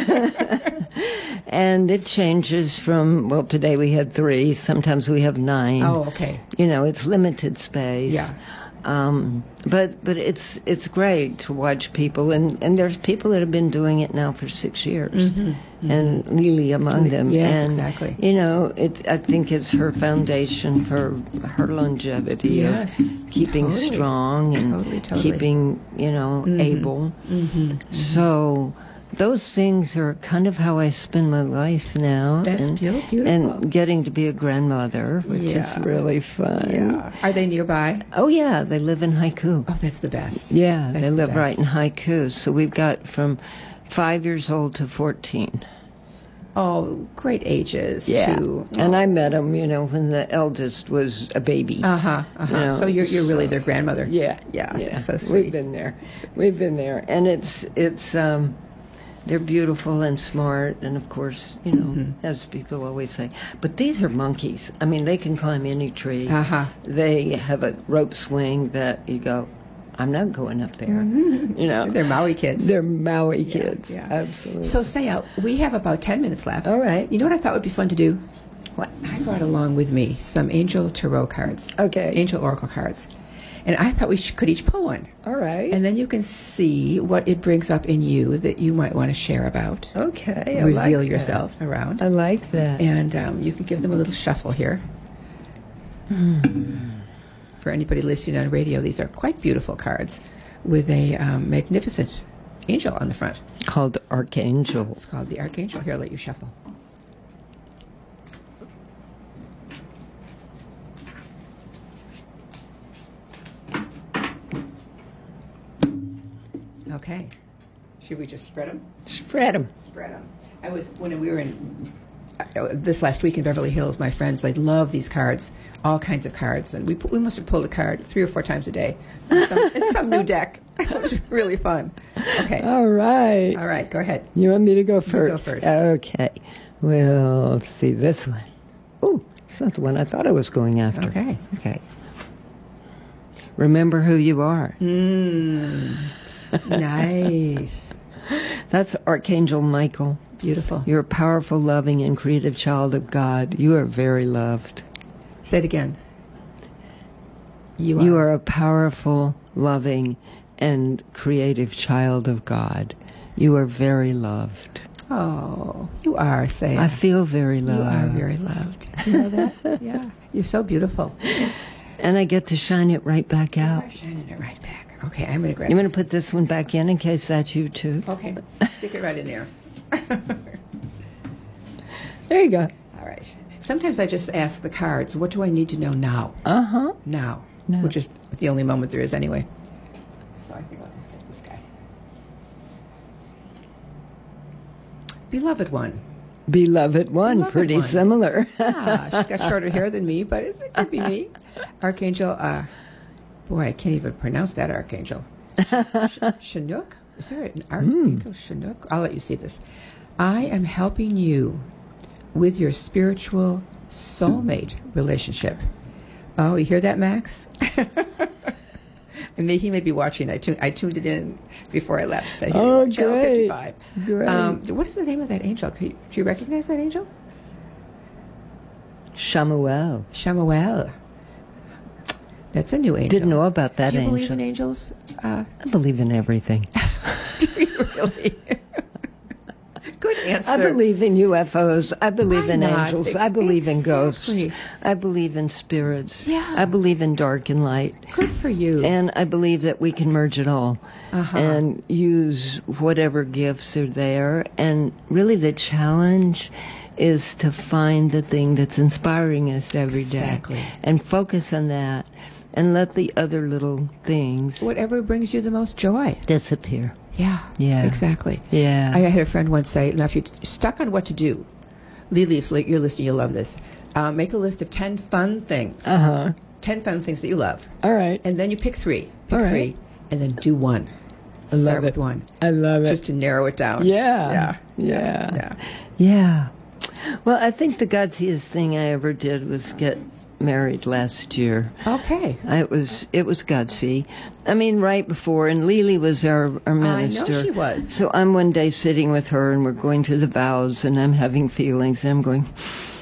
S2: And it changes from, well, today we had three. Sometimes we have nine.
S1: Oh, okay.
S2: You know, it's limited space.
S1: Yeah.
S2: Um, but but it's it's great to watch people, and, and there's people that have been doing it now for six years, and Lily among them.
S1: Yes,
S2: and,
S1: exactly.
S2: You know, it I think it's her foundation for her longevity.
S1: Yes,
S2: of keeping
S1: totally.
S2: strong and
S1: Totally, totally.
S2: keeping you know able. So. Those things are kind of how I spend my life now.
S1: That's
S2: and,
S1: beau- beautiful.
S2: And getting to be a grandmother, which
S1: Yeah.
S2: is really fun.
S1: Yeah. Are they nearby?
S2: Oh, yeah, they live in Haiku.
S1: Oh, that's the best.
S2: Yeah,
S1: That's
S2: they
S1: the
S2: live right
S1: best.
S2: in Haiku. So we've got from five years old to fourteen.
S1: Oh, great ages.
S2: Yeah.
S1: Too.
S2: And I met them, you know, when the eldest was a baby.
S1: Uh huh. Uh huh.
S2: You know,
S1: so you're you're really
S2: so-
S1: their grandmother.
S2: Yeah.
S1: Yeah.
S2: Yeah.
S1: That's so sweet.
S2: We've been there. We've been there. And it's, it's, um, they're beautiful and smart, and of course, you know,
S1: Mm-hmm.
S2: as people always say, but these are monkeys. I mean, they can climb any tree.
S1: Uh huh.
S2: They have a rope swing that you go, I'm not going up there. You know,
S1: They're Maui kids.
S2: they're Maui kids.
S1: yeah.
S2: Absolutely.
S1: So, Saya, we have about ten minutes left.
S2: All right.
S1: You know what I thought would be fun to do?
S2: What?
S1: I brought along with me some angel tarot cards.
S2: Okay.
S1: Angel oracle cards. And I thought we sh- could each pull one.
S2: All right.
S1: And then you can see what it brings up in you that you might want to share about.
S2: Okay. I
S1: Reveal
S2: like
S1: yourself
S2: that.
S1: around.
S2: I like that.
S1: And um, you can give them a little shuffle here. Mm. For anybody listening on radio, these are quite beautiful cards with a um, magnificent angel on the front.
S2: Called Archangel.
S1: It's called the Archangel. Here, I'll let you shuffle. Okay. Should we just spread them?
S2: Spread them.
S1: Spread them. I was when we were in uh, this last week in Beverly Hills. My friends, they love these cards, all kinds of cards, and we we must have pulled a card three or four times a day, in some, in some new deck. It was really fun. Okay.
S2: All right.
S1: All right. Go ahead.
S2: You want me to go first?
S1: go first.
S2: Okay. Well, let's see this one. Oh, it's not the one I thought I was going after.
S1: Okay.
S2: Okay. Remember who you are.
S1: Mm. Nice.
S2: That's Archangel Michael.
S1: Beautiful.
S2: You're a powerful, loving, and creative child of God. You are very loved.
S1: Say it again. You are.
S2: You are a powerful, loving, and creative child of God. You are very loved.
S1: Oh, you are, say it.
S2: I feel very
S1: You
S2: loved.
S1: are very loved. You know that? Yeah. You're so beautiful.
S2: And I get to shine it right back out.
S1: You're shining it right back. Okay, I'm going to grab
S2: You
S1: it.
S2: want to put this one back in in case that's you too?
S1: Okay, stick it right in there.
S2: There you go.
S1: All right. Sometimes I just ask the cards, what do I need to know now?
S2: Uh-huh.
S1: Now.
S2: No.
S1: Which is the only moment there is anyway. So I think I'll just take this guy. Beloved one.
S2: Beloved one,
S1: Beloved
S2: pretty
S1: one.
S2: similar.
S1: Ah, she's got shorter hair than me, but it's, it could be me. Archangel, uh, boy, I can't even pronounce that Archangel. Sh- Chinook? Is there an Archangel Chinook? I'll let you see this. I am helping you with your spiritual soulmate relationship. Oh, you hear that, Max? And may, he may be watching. I, tun- I tuned it in before I left. So
S2: Oh,
S1: Channel
S2: great.
S1: fifty-five.
S2: Great.
S1: Um, what is the name of that angel? Can you, do you recognize that angel?
S2: Shamuel.
S1: Shamuel. That's a new angel.
S2: Didn't know about that
S1: Do you
S2: angel.
S1: believe in angels? Uh,
S2: I believe in everything.
S1: do you really? Good answer.
S2: I believe in U F Os. I believe
S1: Why
S2: in
S1: not?
S2: angels. I believe in ghosts.
S1: Exactly.
S2: I believe in spirits.
S1: Yeah.
S2: I believe in dark and light.
S1: Good for you.
S2: And I believe that we can merge it all
S1: Uh-huh.
S2: and use whatever gifts are there. And really the challenge is to find the thing that's inspiring us every day.
S1: Exactly.
S2: And focus on that and let the other little things
S1: Whatever brings you the most joy.
S2: disappear.
S1: Yeah.
S2: Yeah.
S1: Exactly.
S2: Yeah.
S1: I had a friend once say, now if you're stuck on what to do, Lily, if you're listening, you'll love this. Uh, make a list of ten fun things.
S2: Uh-huh.
S1: ten fun things that you love.
S2: All right.
S1: And then you pick three. Pick
S2: All right.
S1: three. And then do one.
S2: I love
S1: Start
S2: it.
S1: with one.
S2: I love it.
S1: Just to narrow it down.
S2: Yeah.
S1: Yeah.
S2: Yeah.
S1: Yeah.
S2: Yeah. Well, I think the gutsiest thing I ever did was get married last year.
S1: Okay.
S2: It was it was gutsy. I mean, right before, and Lily was our, our
S1: I
S2: minister.
S1: know she was.
S2: So I'm one day sitting with her, and we're going through the vows, and I'm having feelings, and I'm going,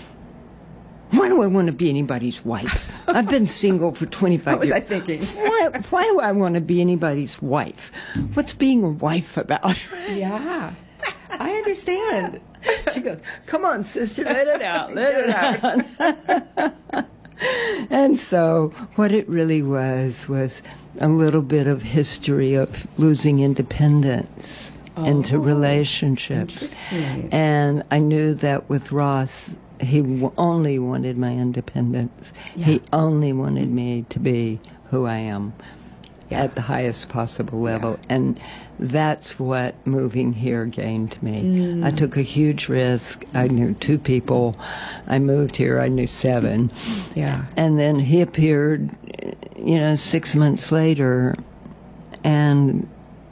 S2: why do I want to be anybody's wife? I've been single for twenty-five
S1: What was
S2: years.
S1: I thinking?
S2: Why, why do I want to be anybody's wife? What's being a wife about?
S1: Yeah. I understand.
S2: She goes, come on, sister, let it out, let
S1: Get
S2: it
S1: it
S2: out. And so what it really was was a little bit of history of losing independence into
S1: Oh,
S2: relationships.
S1: interesting.
S2: And I knew that with Ross, he w- only wanted my independence.
S1: Yeah.
S2: He only wanted me to be who I am
S1: Yeah.
S2: at the highest possible level. And that's what moving here gained me.
S1: Mm.
S2: I took a huge risk. I knew two people. I moved here, I knew seven.
S1: Yeah.
S2: And then he appeared, you know, six months later, and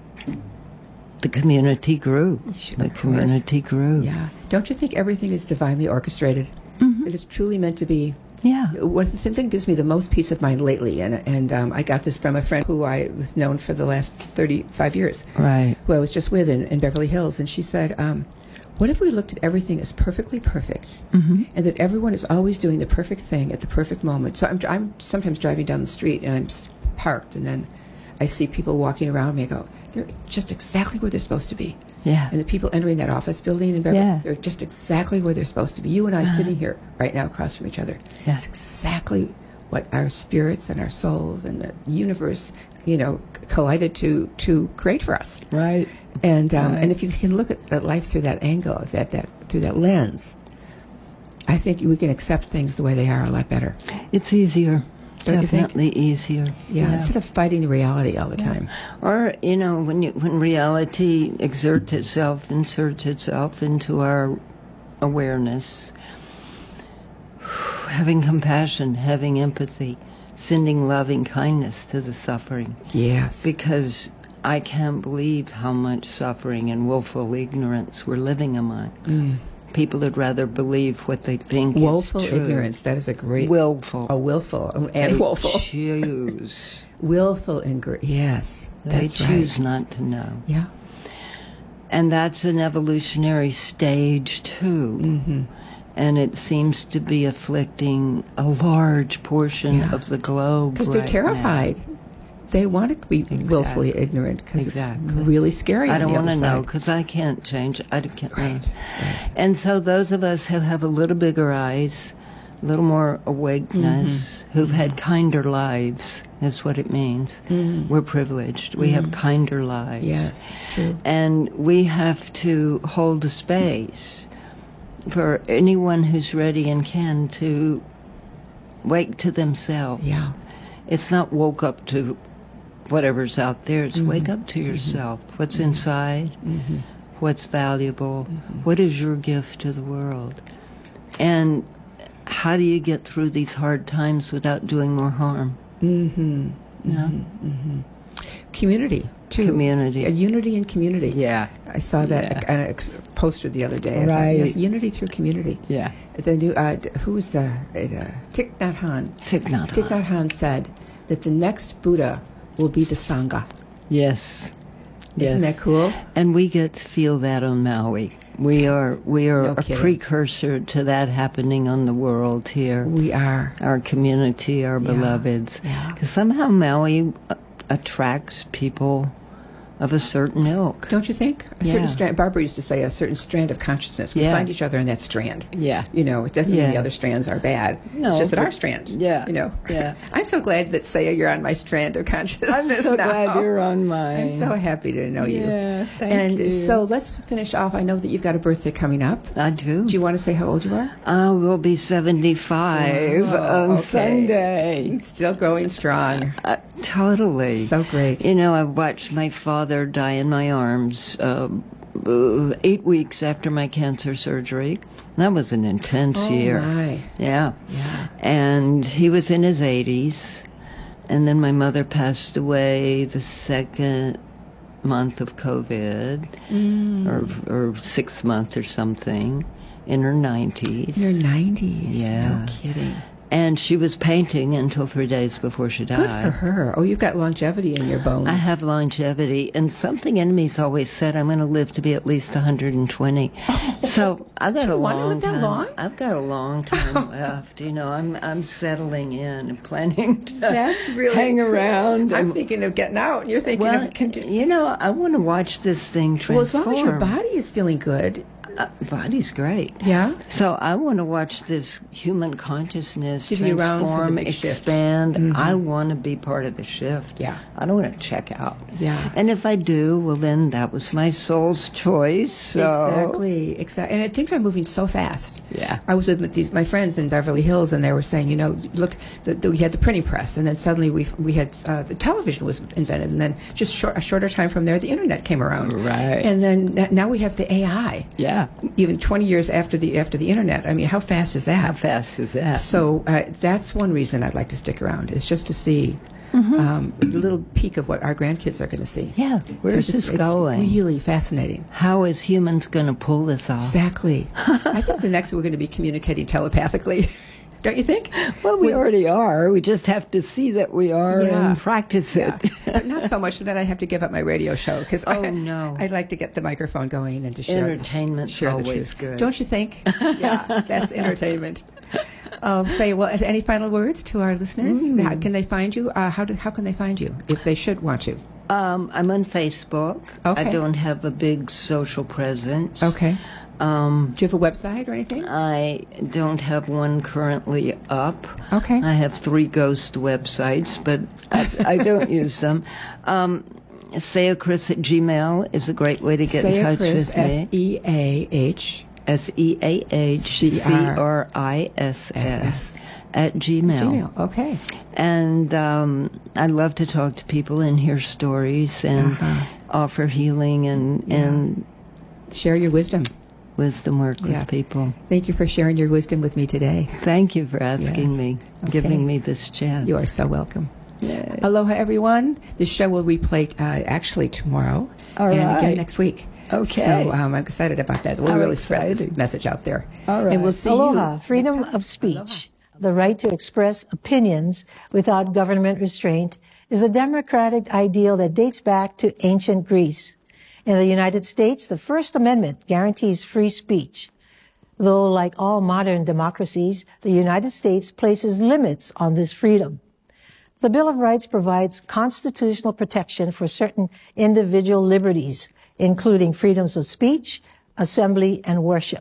S2: the community grew.
S1: Of
S2: The
S1: course.
S2: community grew.
S1: Yeah. Don't you think everything is divinely orchestrated?
S2: Mm-hmm.
S1: It is truly meant to be.
S2: Yeah.
S1: What the thing that gives me the most peace of mind lately, and and um, I got this from a friend who I've known for the last thirty-five years,
S2: Right.
S1: who I was just with in, in Beverly Hills, and she said, um, what if we looked at everything as perfectly perfect,
S2: Mm-hmm.
S1: and that everyone is always doing the perfect thing at the perfect moment? So I'm, I'm sometimes driving down the street and I'm s- parked, and then I see people walking around me. I go, they're just exactly where they're supposed to be.
S2: Yeah.
S1: And the people entering that office building in Beverly,
S2: Yeah.
S1: they're just exactly where they're supposed to be. You and I sitting here right now across from each other.
S2: Yeah.
S1: It's exactly what our spirits and our souls and the universe, you know, c- collided to to create for us.
S2: Right.
S1: And um,
S2: Right.
S1: and if you can look at, at life through that angle, that that through that lens, I think we can accept things the way they are a lot better.
S2: It's easier.
S1: Don't you think?
S2: Definitely easier.
S1: Yeah, instead of fighting the reality all the time.
S2: Or, you know, when you, when reality exerts itself, inserts itself into our awareness, having compassion, having empathy, sending loving kindness to the suffering.
S1: Yes.
S2: Because I can't believe how much suffering and willful ignorance we're living among.
S1: Mm.
S2: People would rather believe what they think
S1: Willful
S2: is true.
S1: ignorance. That is a great.
S2: Willful.
S1: A willful and
S2: They
S1: willful.
S2: choose.
S1: Willful ingr. Yes,
S2: They
S1: that's
S2: choose
S1: right.
S2: not to know.
S1: Yeah.
S2: And that's an evolutionary stage, too.
S1: Mm-hmm.
S2: And it seems to be afflicting a large portion
S1: Yeah.
S2: of the globe.
S1: Because they're
S2: right
S1: terrified. They want to be willfully ignorant because
S2: Exactly.
S1: it's really scary.
S2: now. I
S1: on
S2: don't
S1: the
S2: want to
S1: other
S2: know
S1: side.
S2: because I can't change. I can't.
S1: Right.
S2: know.
S1: Right.
S2: And so those of us who have a little bigger eyes, a little more awakeness,
S1: Mm-hmm.
S2: who've had kinder lives, is what it means.
S1: Mm-hmm.
S2: We're privileged. We have kinder lives.
S1: Yes, that's true.
S2: And we have to hold a space for anyone who's ready and can to wake to themselves.
S1: Yeah.
S2: It's not woke up to whatever's out there. It's
S1: Mm-hmm.
S2: wake up to yourself. What's inside?
S1: Mm-hmm.
S2: What's valuable? What is your gift to the world? And how do you get through these hard times without doing more harm?
S1: Mm-hmm.
S2: Yeah.
S1: Community, too.
S2: Community.
S1: Yeah, unity and community.
S2: Yeah.
S1: I saw that
S2: Yeah.
S1: on a ex- poster the other day. I thought,
S2: Right.
S1: yes, unity through community.
S2: Yeah.
S1: The new, uh, d- who was uh, it, uh, Thich Nhat Hanh?
S2: Thich Nhat Hanh.
S1: Thich Nhat Hanh said that the next Buddha will be the Sangha.
S2: Yes.
S1: Isn't
S2: Yes.
S1: that cool?
S2: And we get to feel that on Maui. We are we are
S1: No
S2: a
S1: kidding.
S2: precursor to that happening on the world here.
S1: We are.
S2: Our community, our
S1: Yeah.
S2: beloveds.
S1: Yeah.
S2: Because somehow Maui uh, attracts people of a certain ilk.
S1: Don't you think? A
S2: Yeah.
S1: certain strand. Barbara used to say a certain strand of consciousness. We
S2: Yeah.
S1: find each other in that strand.
S2: Yeah.
S1: You know, it doesn't mean the
S2: Yeah.
S1: other strands are bad.
S2: No,
S1: it's just that
S2: but-
S1: our strand.
S2: Yeah.
S1: You know.
S2: Yeah.
S1: I'm so glad that Saya, you're on my strand of consciousness.
S2: I'm so
S1: now.
S2: glad you're on mine.
S1: I'm so happy to know you.
S2: Yeah, thank
S1: and
S2: you.
S1: so let's finish off. I know that you've got a birthday coming up.
S2: I do.
S1: Do you want to say how old you are?
S2: I will be seventy-five
S1: Oh,
S2: on
S1: okay.
S2: Sunday.
S1: Still going strong.
S2: Uh, totally.
S1: So great.
S2: You know, I watched my father die in my arms uh, uh, eight weeks after my cancer surgery. That was an intense
S1: Oh,
S2: year.
S1: my.
S2: Yeah.
S1: Yeah.
S2: And he was in his eighties. And then my mother passed away the second month of COVID,
S1: Mm.
S2: or, or sixth month or something, in her nineties.
S1: In your nineties.
S2: Yeah.
S1: No kidding.
S2: And she was painting until three days before she died.
S1: Good for her. Oh, you've got longevity in your bones.
S2: I have longevity, and something in me's always said I'm going to live to be at least one hundred twenty. So I've got
S1: Do
S2: a
S1: you wanna
S2: long
S1: live that
S2: time.
S1: long?
S2: I've got a long time left. You know, I'm I'm settling in and planning to
S1: That's really
S2: hang
S1: cool.
S2: around.
S1: I'm
S2: and-
S1: thinking of getting out. You're thinking
S2: well,
S1: of continu-
S2: you know, I want to watch this thing transform.
S1: Well, as long as your body is feeling good.
S2: uh, body's great.
S1: Yeah.
S2: So I want to watch this human consciousness
S1: To be around for the
S2: transform,
S1: big shift.
S2: expand. I want to be part of the shift.
S1: Yeah.
S2: I don't want to check out.
S1: Yeah.
S2: And if I do, well, then that was my soul's choice. So.
S1: Exactly, exactly. And things are moving so fast.
S2: Yeah.
S1: I was with these my friends in Beverly Hills, and they were saying, you know, look, the, the, we had the printing press, and then suddenly we we had uh, the television was invented, and then just short, a shorter time from there, the internet came around.
S2: Right.
S1: And then n- now we have the A I.
S2: Yeah.
S1: Even twenty years after the after the internet. I mean, how fast is that?
S2: How fast is that?
S1: So uh, that's one reason I'd like to stick around, is just to see um, a little peek of what our grandkids are going to see.
S2: Yeah. Where's
S1: 'Cause it's,
S2: this going?
S1: It's really fascinating.
S2: How is humans going to pull this off?
S1: Exactly. I think the next we're going to be communicating telepathically. Don't you think?
S2: Well, we
S1: With-
S2: already are. We just have to see that we are
S1: Yeah.
S2: and practice it.
S1: Yeah. But not so much that I have to give up my radio show because
S2: Oh,
S1: I,
S2: no.
S1: I like to get the microphone going and to share
S2: Entertainment's
S1: share the
S2: always
S1: truth.
S2: good.
S1: Don't you think? Yeah, that's entertainment. Um, say, well, any final words to our listeners?
S2: Mm.
S1: How can they find you? Uh, how do, how can they find you if they should want to?
S2: Um, I'm on Facebook.
S1: Okay.
S2: I don't have a big social presence.
S1: Okay.
S2: Um,
S1: Do you have a website or anything?
S2: I don't have one currently up.
S1: Okay.
S2: I have three ghost websites, but I, I don't use them. Um, Seahchris at Gmail is a great way to get in touch
S1: Seahchris,
S2: with
S1: S
S2: me.
S1: E A H
S2: S E A H C R I S S at Gmail.
S1: Gmail. Okay.
S2: And um, I love to talk to people and hear stories and
S1: Uh-huh.
S2: offer healing and, and
S1: Share your wisdom.
S2: wisdom work
S1: Yeah.
S2: with people.
S1: Thank you for sharing your wisdom with me today.
S2: Thank you for asking
S1: Yes.
S2: me,
S1: Okay.
S2: giving me this chance.
S1: You are so welcome. Aloha, everyone. This show will replay uh, actually tomorrow
S2: All
S1: and
S2: right.
S1: again next week.
S2: Okay.
S1: So um, I'm excited about that. We'll
S2: How
S1: really spread
S2: exciting.
S1: this message out there.
S2: All right.
S1: And we'll see
S3: Aloha,
S1: you.
S3: freedom
S1: next time.
S3: of speech, the right to express opinions without government restraint, is a democratic ideal that dates back to ancient Greece. In the United States, the First Amendment guarantees free speech. Though, like all modern democracies, the United States places limits on this freedom. The Bill of Rights provides constitutional protection for certain individual liberties, including freedoms of speech, assembly, and worship.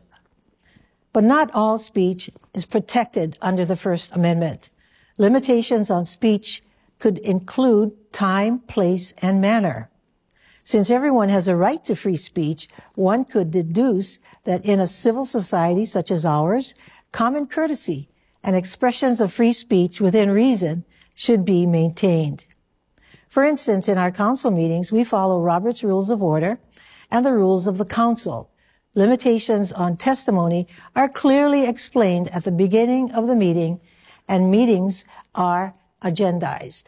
S3: But not all speech is protected under the First Amendment. Limitations on speech could include time, place, and manner. Since everyone has a right to free speech, one could deduce that in a civil society such as ours, common courtesy and expressions of free speech within reason should be maintained. For instance, in our council meetings, we follow Robert's Rules of Order and the rules of the council. Limitations on testimony are clearly explained at the beginning of the meeting, and meetings are agendized.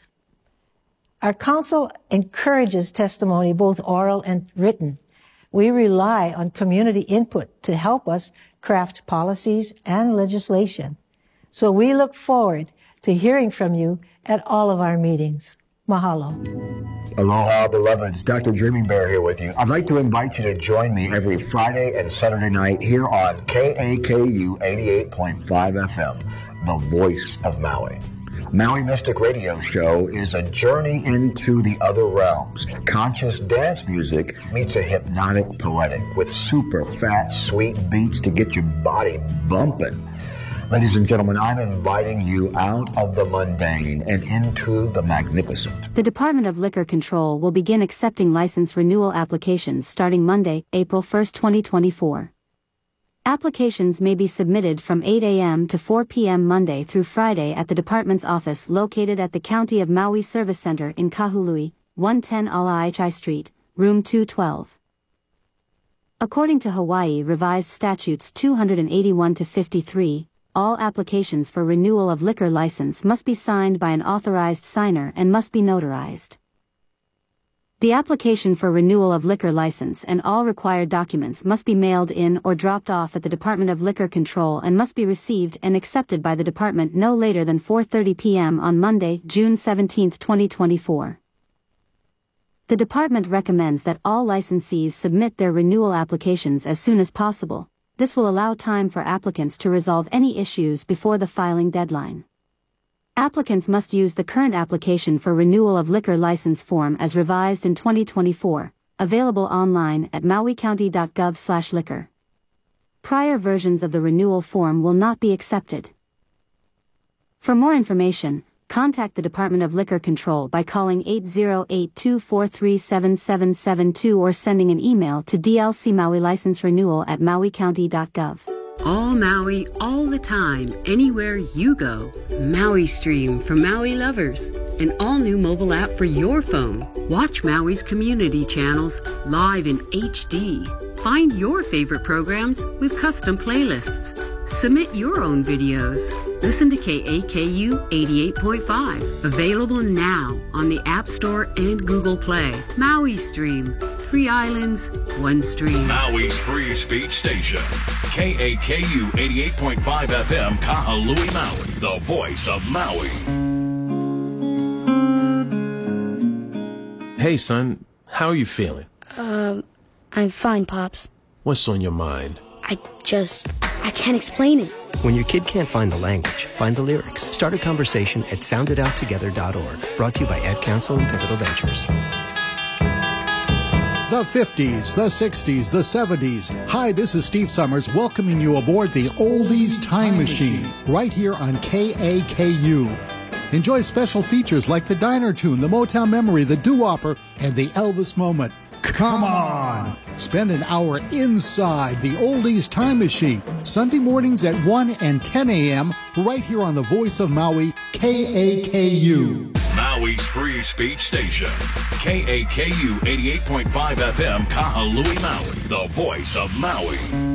S3: Our council encourages testimony, both oral and written. We rely on community input to help us craft policies and legislation. So we look forward to hearing from you at all of our meetings. Mahalo.
S4: Aloha, beloveds. Doctor Dreaming Bear here with you. I'd like to invite you to join me every Friday and Saturday night here on K A K U eighty-eight point five F M, the voice of Maui. Maui Mystic Radio Show is a journey into the other realms. Conscious dance music meets a hypnotic poetic with super fat, sweet beats to get your body bumping. Ladies and gentlemen, I'm inviting you out of the mundane and into the magnificent.
S5: The Department of Liquor Control will begin accepting license renewal applications starting Monday, April first, twenty twenty-four. Applications may be submitted from eight a m to four p m Monday through Friday at the department's office located at the County of Maui Service Center in Kahului, one ten Alaichai Street, room two twelve. According to Hawaii Revised Statutes two eighty-one to fifty-three, all applications for renewal of liquor license must be signed by an authorized signer and must be notarized. The application for renewal of liquor license and all required documents must be mailed in or dropped off at the Department of Liquor Control and must be received and accepted by the department no later than four thirty p m on Monday, June seventeenth, twenty twenty-four. The department recommends that all licensees submit their renewal applications as soon as possible. This will allow time for applicants to resolve any issues before the filing deadline. Applicants must use the current application for renewal of liquor license form as revised in twenty twenty-four, available online at maui county dot gov slash liquor. Prior versions of the renewal form will not be accepted. For more information, contact the Department of Liquor Control by calling eight zero eight, two four three, seven seven seven two or sending an email to D L C Maui license renewal at maui county dot gov.
S6: All Maui, all the time, anywhere you go. Maui Stream for Maui lovers. An all-new mobile app for your phone. Watch Maui's community channels live in H D. Find your favorite programs with custom playlists. Submit your own videos. Listen to K A K U eighty-eight point five. Available now on the App Store and Google Play. Maui Stream. Three islands, one stream.
S7: Maui's free speech station. K A K U eighty-eight point five F M, Kahului, Maui. The voice of Maui.
S8: Hey, son. How are you feeling?
S9: Um, I'm fine, Pops.
S8: What's on your mind?
S9: I just... I can't explain it.
S10: When your kid can't find the language, find the lyrics. Start a conversation at sound it out together dot org. Brought to you by Ad Council and Pivotal Ventures.
S11: The fifties, the sixties, the seventies. Hi, this is Steve Summers welcoming you aboard the Oldies Time Machine right here on K A K U. Enjoy special features like the Diner Tune, the Motown Memory, the Doo-Wopper, and the Elvis Moment. Come on! Spend an hour inside the Oldies Time Machine, Sunday mornings at one and ten a.m. right here on the voice of Maui, K A K U.
S7: Maui's free speech station. K A K U eighty-eight point five F M, Kahului, Maui. The voice of Maui.